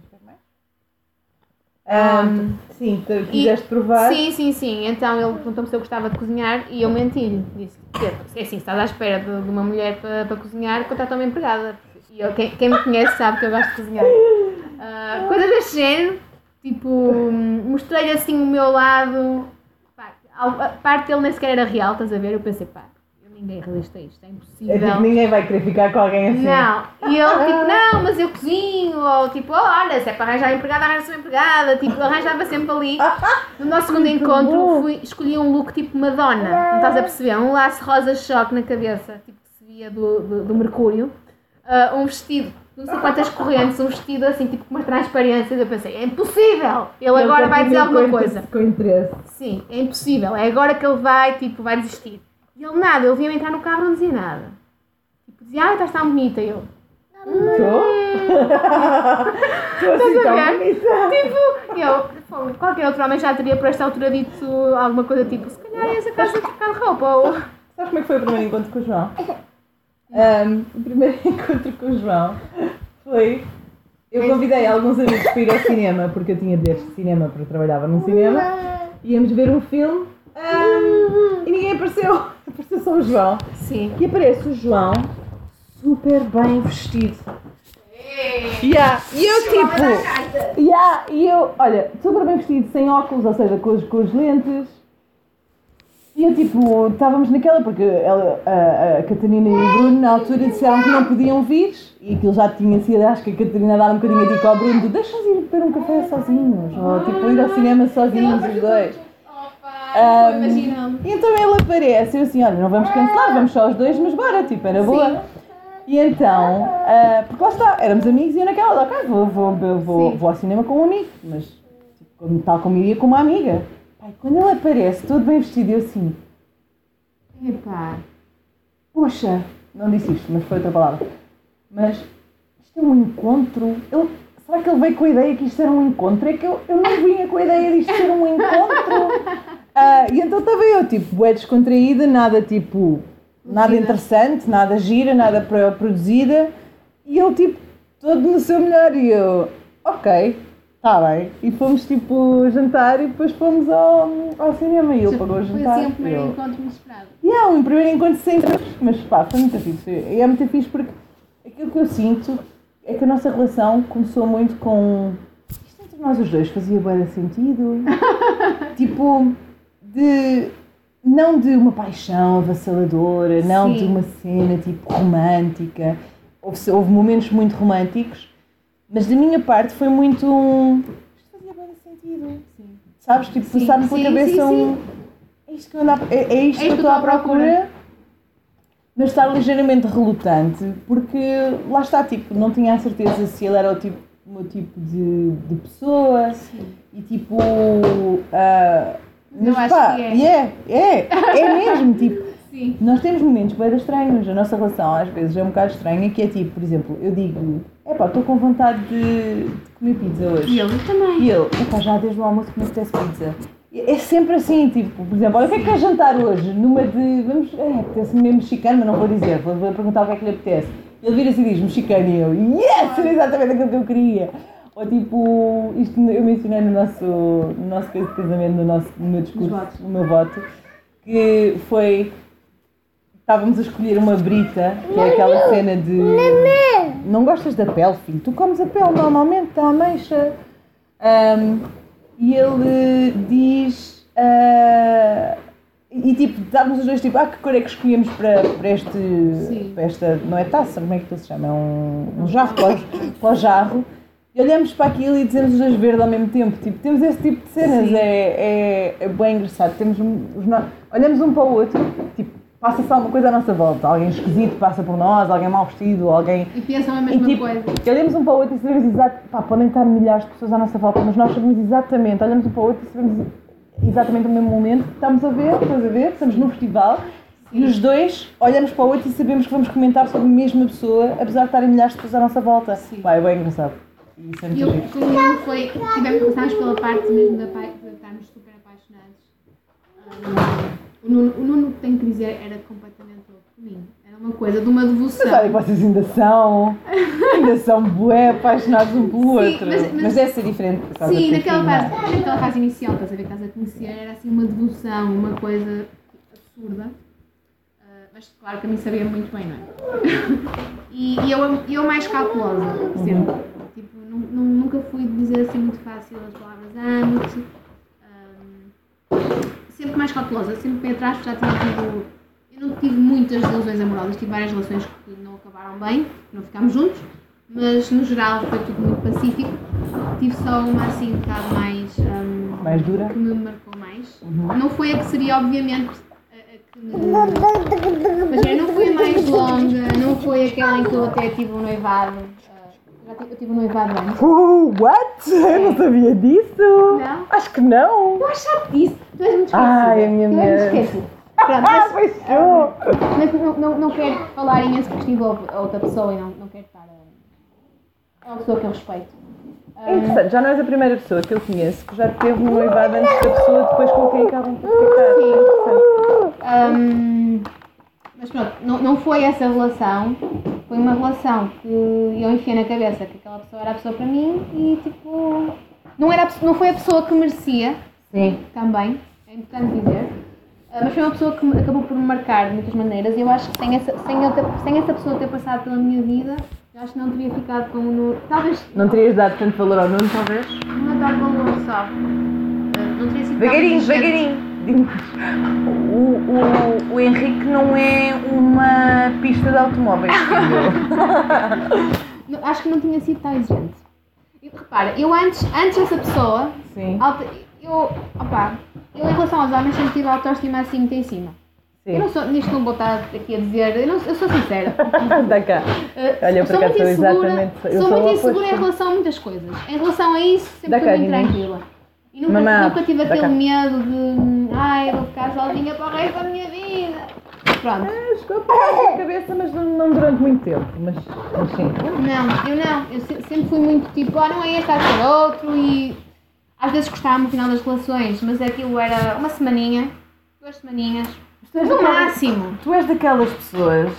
Um, sim, tu quiseste provar. Sim, sim, sim. Então ele perguntou-me se eu gostava de cozinhar e eu menti-lhe. Disse: é assim, se estás à espera de, de uma mulher para, para cozinhar, contrata uma empregada. E eu, quem, quem me conhece sabe que eu gosto de cozinhar. Uh, coisas deste género, tipo, mostrei-lhe assim o meu lado. Pá, a parte dele nem sequer era real, estás a ver? Eu pensei, pá, ninguém resiste a isto, é impossível. É tipo, ninguém vai querer ficar com alguém assim. Não, e ele tipo, não, mas eu cozinho, ou tipo, oh, olha, se é para arranjar empregada, arranja-se uma empregada, tipo, arranjava sempre ali. No nosso segundo Muito encontro, bom. fui, escolhi um look tipo Madonna, não estás a perceber? Um laço rosa choque na cabeça, tipo, que se via do, do, do Mercúrio, uh, um vestido, não sei quantas correntes, um vestido assim, tipo, com umas transparências. Eu pensei, é impossível, ele Ele agora quer vai dizer ter alguma coisa- coisa. Com interesse. Sim, é impossível, é agora que ele vai, tipo, vai desistir. E ele nada, ele vinha entrar no carro e não dizia nada. Tipo, dizia, ai, estás tão bonita. E eu, Estou? Estou assim Estás a tão ver? bonita. tipo, eu, pô, qualquer outro homem já teria por esta altura dito alguma coisa tipo, se calhar é essa casa de trocar de roupa. Ou... Sabes como é que foi o primeiro encontro com o João? Um, o primeiro encontro com o João foi... Eu convidei alguns amigos para ir ao cinema, porque eu tinha bilhetes de cinema, porque eu trabalhava num cinema. Íamos ver um filme um, e ninguém apareceu. Apareceu só o João. Sim. E aparece o João super bem vestido. Yeah. E eu tipo... Yeah. E eu, olha, super bem vestido, sem óculos, ou seja, com as, com as lentes. E eu tipo, estávamos naquela, porque ela, a, a Catarina e o Bruno na altura disseram que não podiam vir. E aquilo já tinha sido, acho que a Catarina dar um bocadinho a dica ao Bruno de deixa-nos ir beber um café sozinhos. Ou tipo, ir ao cinema sozinhos os dois. Opa, Um, imaginando. e então ele aparece, eu assim, olha, não vamos cancelar, vamos só os dois, mas bora, tipo, era boa. E então, uh, porque lá está, éramos amigos e eu naquela, ok, vou, vou, vou, vou, vou ao cinema com um amigo, mas tipo, como- tal como iria com uma amiga. Pai, quando ele aparece, todo bem vestido, eu assim, Epá. poxa, não disse isto, mas foi outra palavra, mas isto é um encontro, ele, será que ele veio com a ideia que isto era um encontro? É que eu, eu não vinha com a ideia disto ser um encontro. Ah, e então estava eu, tipo, bué descontraída, nada tipo, nada Produzida. interessante, nada gira, nada pro- produzida, e ele tipo, todo no seu melhor, e eu, ok, está bem, e fomos tipo jantar e depois fomos ao, ao cinema, e ele pagou o Foi jantar. assim o primeiro eu, encontro inesperado. e é um primeiro encontro sem mas pá, foi muito fixe, e é muito fixe porque aquilo que eu sinto é que a nossa relação começou muito com, isto entre nós os dois fazia bem sentido, tipo, de, não de uma paixão avassaladora, não Sim. de uma cena tipo romântica, houve, houve momentos muito românticos, mas da minha parte foi muito um, isto fazia bem sentido, Sim. sabes, tipo, Sim, passar-me pela sim, cabeça sim, um, é isto que eu ando à- é, é isto que eu estou à procura, mas estar ligeiramente relutante, porque lá está, tipo, não tinha a certeza se ele era o tipo, o meu tipo de, de pessoa, Sim. e tipo, ah, Eu mas acho pá, que é. e é, é, é mesmo, tipo, Sim. nós temos momentos bem estranhos, a nossa relação às vezes é um bocado estranha, que é tipo, por exemplo, eu digo, epá, estou com vontade de, de comer pizza hoje. E ele também. E ele, epá, já desde o almoço que me apetece pizza. É sempre assim, tipo, por exemplo, olha, o que é que quer jantar hoje? Numa de, vamos, é, apetece-me mesmo mexicano, mas não vou dizer, vou, vou perguntar o que é que lhe apetece. Ele vira-se e diz, mexicano, e eu, yes, era exatamente aquilo que eu queria. Ou tipo, isto eu mencionei no nosso, no nosso coisa de casamento, no, nosso, no meu discurso, votos. no meu voto, que foi, estávamos a escolher uma brita, que é aquela cena de, não gostas da pele, filho? Tu comes a pele normalmente, da ameixa. Um, e ele diz, uh, E tipo, estávamos os dois tipo, ah, que cor é que escolhemos para, para este, Sim. para esta, não é taça, como é que aquilo se chama? É um, um jarro, para, para o jarro. E olhamos para aquilo e dizemos os dois verde ao mesmo tempo, tipo, temos esse tipo de cenas, é, é, é bem engraçado, temos os no... olhamos um para o outro, tipo, passa-se alguma coisa à nossa volta, alguém esquisito passa por nós, alguém mal vestido, alguém... E pensam a mesma e, tipo, coisa. Olhamos um para o outro e sabemos exatamente, pá, podem estar milhares de pessoas à nossa volta, mas nós sabemos exatamente, olhamos um para o outro e sabemos exatamente o mesmo momento que estamos a ver, estamos a ver, estamos num festival. Sim. E os dois olhamos para o outro e sabemos que vamos comentar sobre a mesma pessoa, apesar de estarem milhares de pessoas à nossa volta. Sim. Vai, é bem engraçado. Isso é muito e eu, com o Nuno foi, tivemos, começámos pela parte mesmo da pai, de estarmos super apaixonados. Um, o, Nuno, o Nuno, tenho que dizer, era completamente outro comigo. Era uma coisa de uma devoção. Mas olha que vocês ainda são, ainda são bué apaixonados um pelo Sim, outro. Mas, mas, mas deve ser diferente. Por causa sim, da naquela piscina. fase, naquela fase inicial, estás a ver, estás a conhecer, era assim uma devoção, uma coisa absurda. Uh, mas claro que a mim sabia muito bem, não é? e, e eu, eu mais cautelosa, sempre. Uhum. Tipo, nunca fui dizer assim muito fácil as palavras amo-te. Um, sempre mais cautelosa, sempre pé atrás, já tinha tido. Eu não tive muitas relações amorosas, tive várias relações que não acabaram bem, não ficámos juntos, mas no geral foi tudo muito pacífico. Tive só uma assim um bocado mais. Um, mais dura? Que me marcou mais. Uhum. Não foi a que seria, obviamente, a, a que me. Mas não foi a mais longa, não foi aquela em que eu até tive um noivado. Eu tive um noivado antes. Uh, what? É. Eu não sabia disso. Não? Acho que não. Eu achava disso. Tu és muito esquecida. Ai, a minha Tu és muito esquecida. Pronto, mas, pois sou. Mas não, não, não quero falar imenso porque estive a outra pessoa e não, não quero estar a... É uma pessoa que eu respeito. É interessante, já não és a primeira pessoa que eu conheço que já teve um noivado antes da pessoa depois com quem acabam por ficar. Sim. Um, mas pronto, não, não foi essa relação. Foi uma relação que eu enfiei na cabeça que aquela pessoa era a pessoa para mim e tipo... Não, era, não foi a pessoa que merecia. Sim. Também, é importante dizer. Uh, mas foi uma pessoa que me, acabou por me marcar de muitas maneiras e eu acho que sem essa, sem, eu ter, sem essa pessoa ter passado pela minha vida, eu acho que não teria ficado com o Nuno. Talvez... Não terias dado tanto valor ao Nuno, talvez? Não ia dar valor só. Uh, não teria sido devagarinho, devagarinho. O, o, o Henrique não é uma pista de automóveis. Acho que não tinha sido tão exigente. E, repara, eu antes, antes dessa pessoa, Sim. Alta, eu, opa, eu em relação aos homens sempre tive a autoestima assim muito em cima. Sim. Eu não sou, nisto não vou estar aqui a dizer, eu, não, eu sou sincera. Dá cá. Uh, Olha, sou muito insegura, sou sou muito insegura em relação a muitas coisas. Em relação a isso, sempre fui muito tranquila. E nunca, Mamá, nunca tive aquele medo de, ai, eu vou ficar sozinha para o resto da minha vida. Pronto. É, chegou a pegar a cabeça, mas não, não durante muito tempo. Mas, mas sim. Não, eu não. Eu sempre fui muito tipo, ah, não é este, há de ser outro. E às vezes gostava no final das relações, mas aquilo era uma semaninha, duas semaninhas. No daquelas, máximo. Tu és daquelas pessoas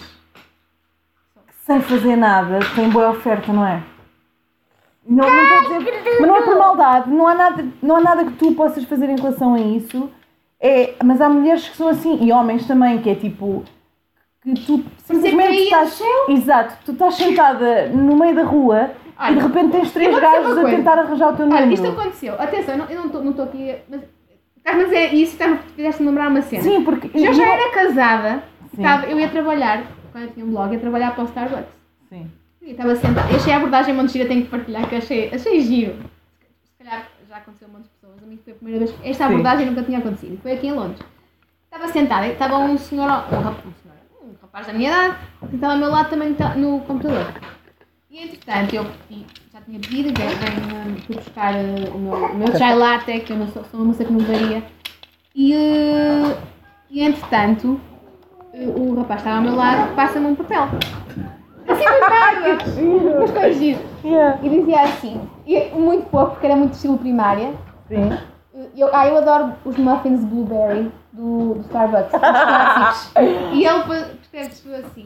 que sem fazer nada têm boa oferta, não é? Não, não estou a dizer, mas não é por maldade, não há, nada, não há nada que tu possas fazer em relação a isso. É, mas há mulheres que são assim, e homens também, que é tipo, que tu simplesmente estás, exato, tu estás sentada no meio da rua. Olha, e de repente tens três gajos a tentar arranjar o teu número. Olha, isto aconteceu, atenção, eu não estou aqui, mas estás-me a dizer isso, fizeste-me lembrar uma cena. Sim, porque... Eu já era casada, estava, eu ia trabalhar, quando eu tinha um blog, ia trabalhar para o Starbucks. Sim. E estava sentada, achei a abordagem muito gira, tenho que partilhar, que achei, achei giro. Se calhar já aconteceu a muitas pessoas, a mim foi a primeira vez, esta abordagem nunca tinha acontecido, foi aqui em Londres. Estava sentada, estava um senhor, um rapaz, um, senhor, um rapaz da minha idade, que estava ao meu lado também no computador. E entretanto, eu pedi, já tinha pedido, venho fui buscar uh, o meu, o meu chai latte, que eu não sou, sou uma moça que não varia. E, uh, e entretanto, uh, o rapaz estava ao meu lado, passa-me um papel. Assim muito tarde, mas foi giro. Yeah. E dizia assim, e muito pouco, porque era muito estilo primária. Sim. Eu, ah, eu adoro os muffins blueberry do, do Starbucks, os clássicos. E ele escreve assim.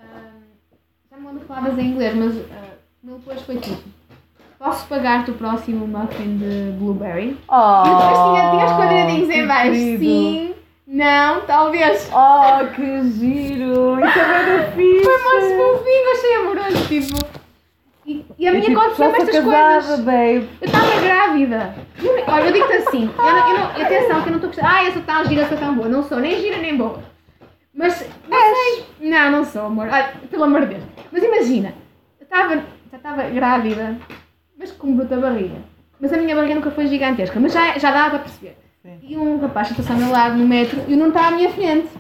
Não me lembro palavras em inglês, mas uh, meu depois foi tipo: posso pagar-te o próximo muffin de blueberry? Oh, e depois tinha, tinha os quadradinhos em baixo. Sim, não, talvez. Oh, que giro! Isso é muito fixe! Foi muito fofinho, achei amoroso, tipo. E E a minha tipo, conta sempre estas casada, coisas. babe. Eu estava grávida. Eu, olha, eu digo-te assim, eu não, eu não, atenção que eu não estou gostando. Ah, eu sou tão gira, eu sou tão boa. Não sou nem gira nem boa. Mas, não sei. Não, não sou, amor. Ai, pelo amor de Deus. Mas imagina, eu estava, já estava grávida, mas com bruta barriga. Mas a minha barriga nunca foi gigantesca, mas já, já dava para perceber. Sim. E um rapaz sentou-se ao meu lado no metro e eu não estava à minha frente.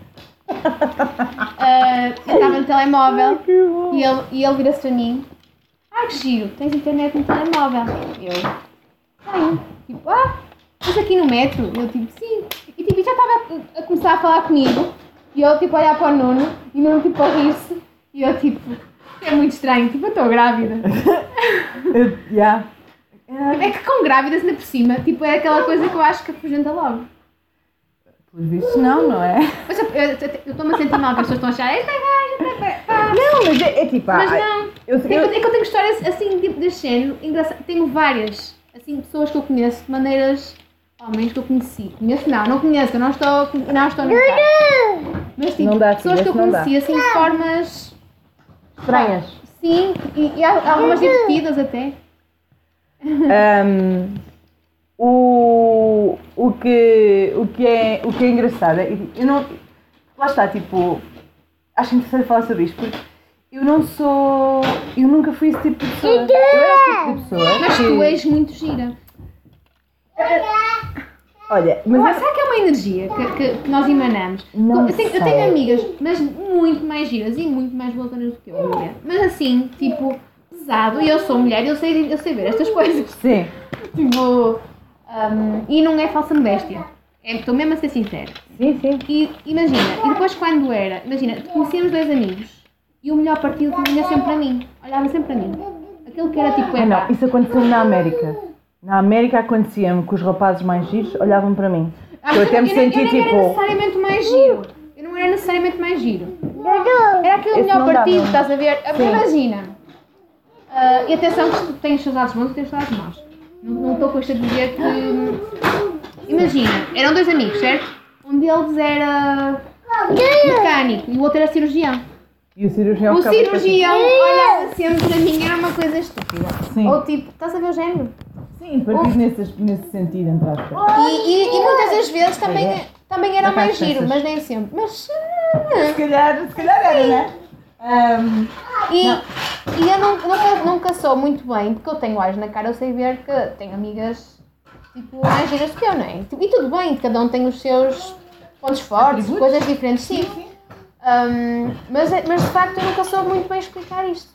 uh, eu estava no telemóvel e ele, e ele vira-se para mim. Ah, que giro, tens internet no telemóvel? Eu, tenho. Tipo, ah, estás aqui no metro? Eu, tipo, sim. E tipo, já estava a, a começar a falar comigo. E eu, tipo, a olhar para o Nuno. E o Nuno, tipo, a rir-se. E eu, tipo, é muito estranho. Tipo, eu estou grávida. eu, yeah. É que com grávidas, ainda por cima, tipo, é aquela coisa que eu acho que apresenta logo. Pelos vistos não, não é? Mas eu estou-me a sentir mal, que as pessoas estão a achar, esta gaja, tá. Não, mas é, é tipo... Mas não, eu, é, que eu, é que eu tenho histórias assim, tipo, deste género, engraçado. Tenho várias, assim, pessoas que eu conheço, de maneiras, homens que eu conheci. Conheço não, não conheço, eu não estou, não estou no carro. Mas tipo, dá, pessoas que eu conheci, assim, de formas... estranhas. Sim, e, e há algumas divertidas até. Um, o, o, que, o, que é, o que é engraçado, eu não, lá está, tipo, acho interessante falar sobre isto, porque eu não sou, eu nunca fui esse tipo de pessoa, eu era esse tipo de pessoa. Mas que, tu és muito gira. Olha, mas Ué, será que é uma energia que, que, que nós emanamos? Não eu, tenho, eu tenho amigas, mas muito mais giras e muito mais voltanas do que eu, mulher. Mas assim, tipo... pesado, e eu sou mulher e eu sei, eu sei ver estas coisas. Sim. Tipo, um, e não é falsa modéstia. É, estou mesmo a ser sincera. Sim, sim. E imagina, e depois quando era, imagina, conhecíamos dois amigos e o melhor partido vinha sempre para mim. Olhava sempre para mim. Aquele que era tipo... Ah, não, isso aconteceu na América. Na América acontecia-me que os rapazes mais giros olhavam para mim. Ah, eu até me senti eu, eu tipo... Eu não era necessariamente mais giro. Eu não era necessariamente mais giro. Era aquele Esse melhor partido, dá, estás a ver? Sim. Imagina. Uh, e atenção que tens os lados bons e tens os lados maus. Não, não estou com isto a dizer que... Imagina, eram dois amigos, certo? Um deles era mecânico e o outro era cirurgião. E o cirurgião O ficava cirurgião olhava sempre para mim, era uma coisa estúpida. Sim. Ou tipo, estás a ver o género? Sim, partido nesse, nesse sentido, entre aspas. E, e, e muitas das vezes também, É. também era Não mais faz giro, pensas. mas nem sempre. Mas... Se calhar, se calhar era, não é? Um, E, não. e eu não, nunca, nunca sou muito bem, porque eu tenho olhos na cara, eu sei ver que tenho amigas tipo, mais giras que eu, não é? E tudo bem, cada um tem os seus pontos fortes, Atributos. coisas diferentes, sim. Um, mas, mas de facto eu nunca soube muito bem explicar isto.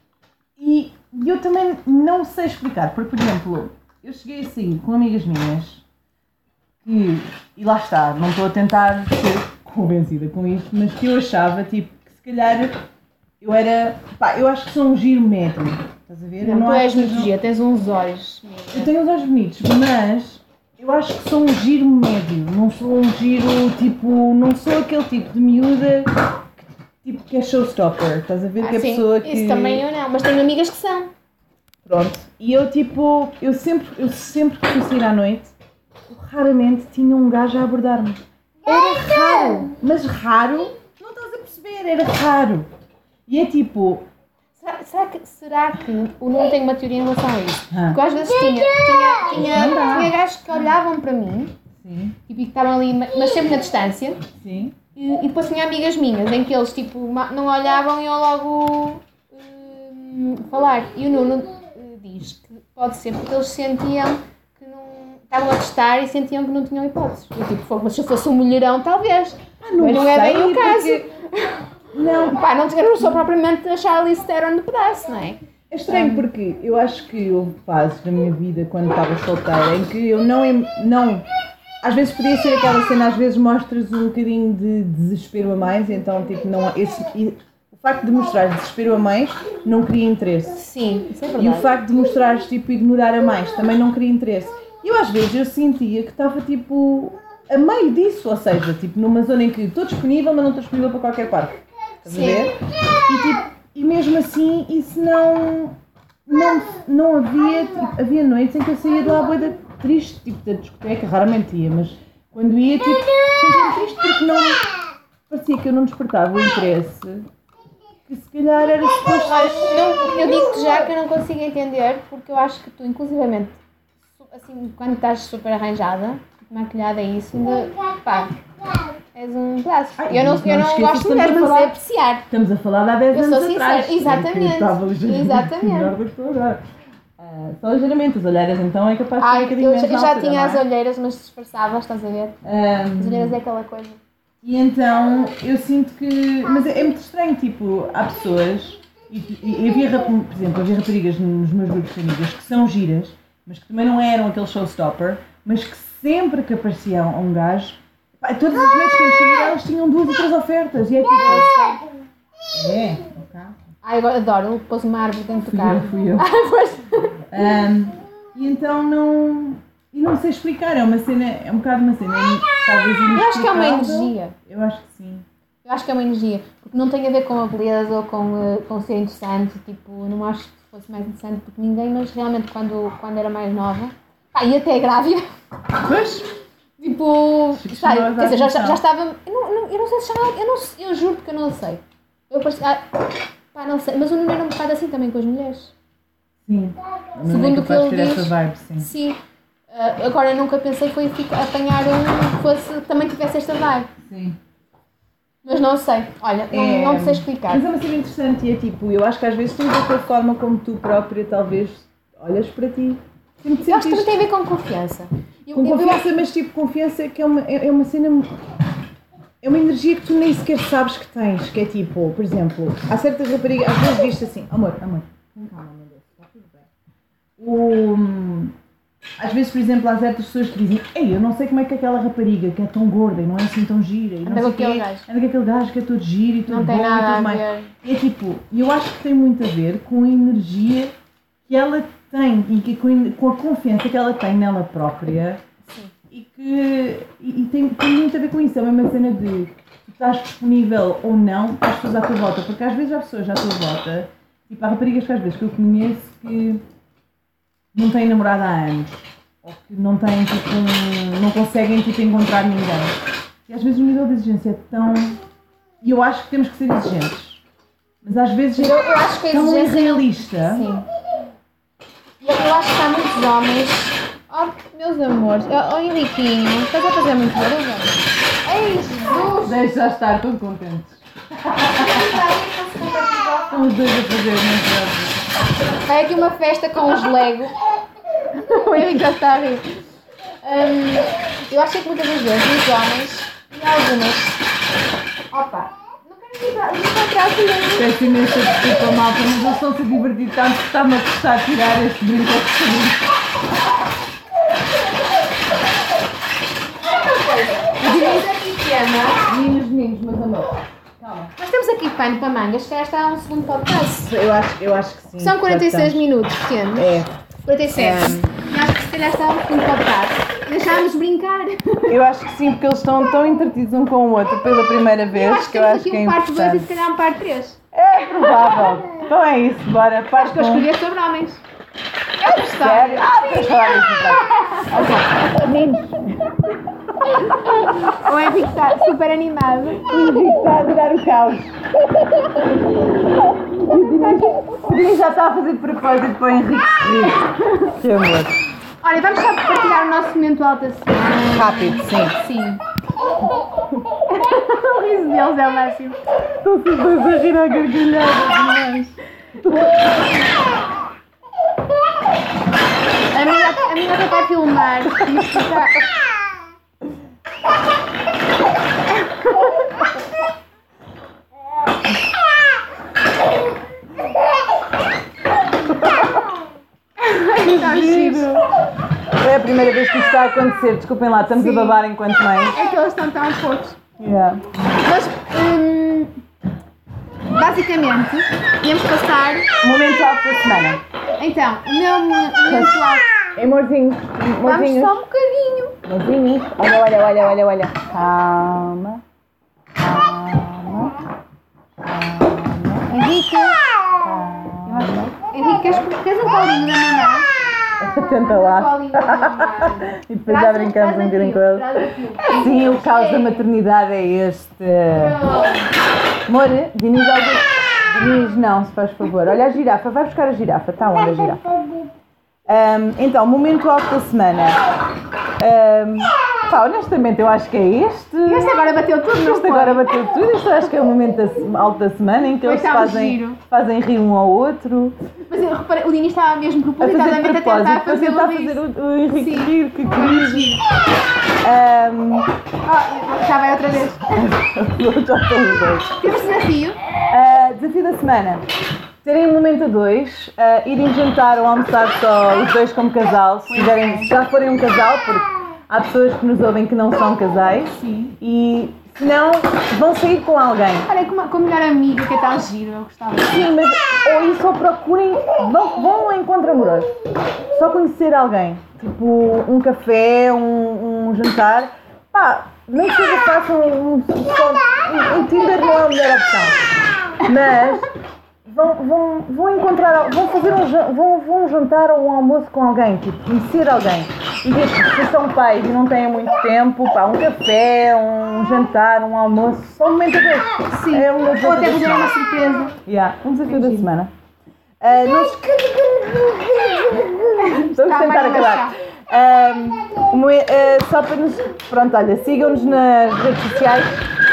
E eu também não sei explicar, porque, por exemplo, eu cheguei assim com amigas minhas que, e lá está, não estou a tentar ser convencida com isto, mas que eu achava tipo, que se calhar eu era, pá, eu acho que sou um giro médio, estás a ver? Não, eu não tu acho és que muito sejam- gira, tens uns olhos. Eu tenho os olhos bonitos, mas eu acho que sou um giro médio, não sou um giro tipo, não sou aquele tipo de miúda que, tipo, que é showstopper, estás a ver? Ah, que é a sim, pessoa que... isso também eu não, mas tenho amigas que são. Pronto, e eu tipo, eu sempre, eu sempre que fui sair à noite, eu raramente tinha um gajo a abordar-me. Era raro, mas raro, não estás a perceber, era raro. E é tipo... Será, será, que, será que o Nuno tem uma teoria em relação a isso? Ah. Porque às vezes tinha, tinha, tinha, Não dá. tinha gajos que olhavam para mim Sim, tipo, e que estavam ali, mas sempre na distância. sim. E, e depois tinha amigas minhas em que eles tipo, ma- não olhavam e eu logo hum, falar. E o Nuno eh, diz que pode ser porque eles sentiam que não estavam a testar e sentiam que não tinham hipóteses. Eu tipo, "Fogo, mas se eu fosse um mulherão, talvez. não Mas não é sei, bem o caso. porque- Não, Pá, não, eu não sou propriamente a Charlize Theron do pedaço, não é? é estranho porque eu acho que houve fases na minha vida quando estava solteira em que eu não, em- não... Às vezes podia ser aquela cena, às vezes mostras um bocadinho de desespero a mais, então tipo, não, esse, e o facto de mostrar desespero a mais não cria interesse. Sim, isso é E verdade. o facto de mostrares tipo, ignorar a mais também não cria interesse. E eu às vezes eu sentia que estava tipo a meio disso, ou seja, tipo numa zona em que estou disponível, mas não estou disponível para qualquer parte. Estás a Sim. ver? E, tipo, e mesmo assim isso não, não, não havia, tipo, havia noites em que eu saía de lá boida triste, tipo da discoteca, raramente ia, mas quando ia tipo sentia-me triste porque não parecia que eu não despertava o interesse que que se calhar era suposto... Não, eu digo-te já que eu não consigo entender, porque eu acho que tu, inclusivamente, assim, quando estás super arranjada, maquilhada e isso, ainda, pá, és um pedaço. Ai, eu não, não eu não esqueças gosto que de mulheres, estamos a mas sei falar- apreciar. Estamos a falar de há dez Eu anos sou sincera, atrás. exatamente, em que estava ligeiramente exatamente. melhor do que estou agora. Ah, só ligeiramente, as olheiras então é capaz de ser um Ai, bocadinho eu, menos eu na já altura, tinha não as é? olheiras, mas disfarçava, estás a ver? Ahm, As olheiras é aquela coisa. E então eu sinto que. Mas é, é muito estranho, tipo, há pessoas. E, e, e havia, rap- por exemplo, havia raparigas nos meus grupos de amigas que são giras, mas que também não eram aquele showstopper, mas que sempre que aparecia um gajo, pá, todas as noites que eu cheguei, elas tinham duas ou três ofertas. E é tipo. É, ok. Ai, eu adoro, ele pôs uma árvore dentro do Fui carro. eu, fui eu. Ah, pois. Ahm, e então não. E não sei explicar, é uma cena, é um bocado uma cena, talvez inexplicável. Eu acho que é uma energia. Eu acho que sim. Eu acho que é uma energia, porque não tem a ver com a beleza ou com, eh, com ser interessante, tipo, não acho que fosse mais interessante porque ninguém, mas realmente quando, quando era mais nova, pá, e até grávida, Pois? tipo, Chico sabe, chamava quer dizer, já, atenção. já estava, eu não, não- eu não sei se chamava, eu, não, sei- eu juro que eu não sei, eu parecia, ah, pá, não sei, mas o Nuno era um bocado assim também com as mulheres, Sim. Segundo é o que capaz de ele ter diz. essa vibe, sim. sim, Ah, agora eu nunca pensei foi ficar- apanhar um que fosse, também tivesse esta vibe, Sim. mas não sei, olha, não, É, não sei explicar. Mas é uma cena interessante e é tipo, eu acho que às vezes tem a ver com a forma como tu própria talvez olhas para ti. Sempre Eu acho que também sentiste tem a ver com confiança. Eu, com eu- eu- confiança, mas tipo confiança que é uma, é é uma cena. É uma energia que tu nem sequer sabes que tens, que é tipo, por exemplo, há certas raparigas, às vezes diz assim, amor, amor, calma, meu Deus, está tudo bem. O, às vezes, por exemplo, há certas pessoas que dizem, ei, eu não sei como é que aquela rapariga que é tão gorda e não é assim tão gira, e não Anda sei com o quê, aquele gajo. anda com aquele gajo que é todo giro e todo Não tem bom e nada tudo a mais. ver. É tipo, e eu acho que tem muito a ver com a energia que ela tem e que, com, com a confiança que ela tem nela própria. Sim. E que e, e tem, tem muito a ver com isso, é a mesma cena de tu estás disponível ou não para as pessoas à tua volta, porque às vezes há pessoas à tua volta, tipo há raparigas que às vezes que eu conheço que não têm namorado há anos, ou que não têm tipo um, não conseguem tipo encontrar ninguém. E às vezes o nível de exigência é tão. E eu acho que temos que ser exigentes. Mas às vezes Eu, é eu acho que a tão exigência... irrealista. Sim. Eu, eu acho que há muitos homens... Oh, meus amores. Oh, oh Henriquinho, estás a fazer muito barulho? Ei, Jesus! Deixa já estar, estão contentes. Estão os dois a fazer muito bem. Vai aqui uma festa com os Lego. O Henrique já está a rir. Hum, eu acho que muitas das vezes os homens e algumas... Opa! Não quero ir para ir para trás. Peço imensa desculpa, malta, mas eles estão-se a divertir tanto que está-me a custar tirar este brinquedo de segundo. Temos aqui pena. Meninos, meninos, meus amores. Calma. Nós temos aqui pano para mangas, se calhar está um segundo podcast. Eu acho, eu acho que sim. São quarenta e seis já minutos, temos. estamos. quarenta e sete. E acho que se calhar está um segundo podcast. Deixámos brincar. É, eu acho que sim, porque eles estão tão entretidos um com o outro pela primeira vez Eu acho que que eu temos acho que aqui é um parte dois e se importante. calhar um parte três. É provável. Então é isso, bora. Acho Parte que eu um. escolhi sobre homens. Eu gostava. Sério? Ah, vamos falar disso então. Meninos, O Henrique está super animado. o Henrique está a adorar o caos. O Dini já está a fazer de propósito para o Henrique se rir. Que amor. Olha, vamos só partilhar o nosso momento alto assim. Rápido, sim. Sim. O riso deles é o máximo. Estão-se os dois a rir à gargalhada demais. A minha, a minha já está a filmar. Isto está... Está Giro. giro. É a primeira vez que isto está a acontecer. Desculpem lá, estamos Sim. a babar enquanto mães. É que eles estão tão poucos. Yeah. Mas, hum, basicamente, íamos passar. Momento alto da semana. Então, o meu momento alto. Amorzinho, Vamos amorzinho. só um bocadinho. Amorzinho. Olha, olha, olha, olha, olha. Calma. Calma. Calma. Henrique. Calma. Henrique, queres, queres um colinho da mamãe? Tenta Um lá. colinho da mamãe. E depois já brincamos um bocadinho com ele. Sim, o caos da maternidade é este. Amor, Dini já ouviu. Diz não, se faz favor. Olha a girafa, vai buscar a girafa. Está onde a girafa? Um, então, momento alto da semana. Um, pá, honestamente, eu acho que é este. Este agora bateu tudo, não Este foi? agora bateu tudo. Este eu acho que é o momento da se- alto da semana em que eles Foi tão fazem, giro. fazem rir um ao outro. Mas eu reparei, o Dini estava mesmo A fazer de propositadamente a tentar propósito, para fazer tentar o fazer riso. o, o Henrique Sim. rir, que Muito querido. giro. Um, Oh, já vai outra vez. já estão os dois. Temos desafio. Uh, desafio da semana. Terem um momento a dois, uh, irem jantar ou almoçar só os dois como casal, se, tiverem, se já forem um casal, porque há pessoas que nos ouvem que não são casais. Sim. E se não, vão sair com alguém. Olha, com, uma- com a melhor amiga, que é tal giro, eu gostava. Sim, mas ou isso ou procurem, vão, vão ao encontro amoroso. Só conhecer alguém, tipo um café, um, um jantar. Pá, nem que seja façam um, um, só- um, um Tinder não é a melhor opção. Mas vão, vão, vão encontrar, vão fazer um, jan- vão, vão jantar ou um almoço com alguém, tipo, conhecer alguém. E tipo, se são pais e não têm muito tempo, pá, um café, um jantar, um almoço, só um momento a dois. Sim. É uma Ou desafio até da fazer semana. uma surpresa. Yeah, um desafio da semana. Ah, não se... Vamos Está tentar bem, acabar. Ah, o meu- ah, só para nos. Pronto, olha, sigam-nos nas redes sociais.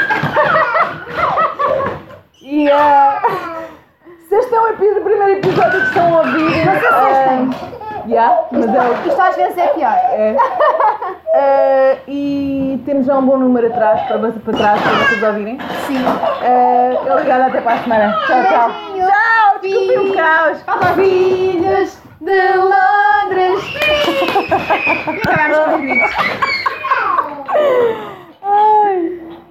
E ah, se este é o, epi- o primeiro episódio que estão a ouvir. Não sei se ah, yeah, mas é o- Isto às vezes é pior. é. Ah, e temos já um bom número atrás para, vocês- para trás para vocês ouvirem. Sim. Ah, obrigada, até para a semana. Tchau, tchau. Beijinho. Tchau, desculpem o caos. Tchau, filhos.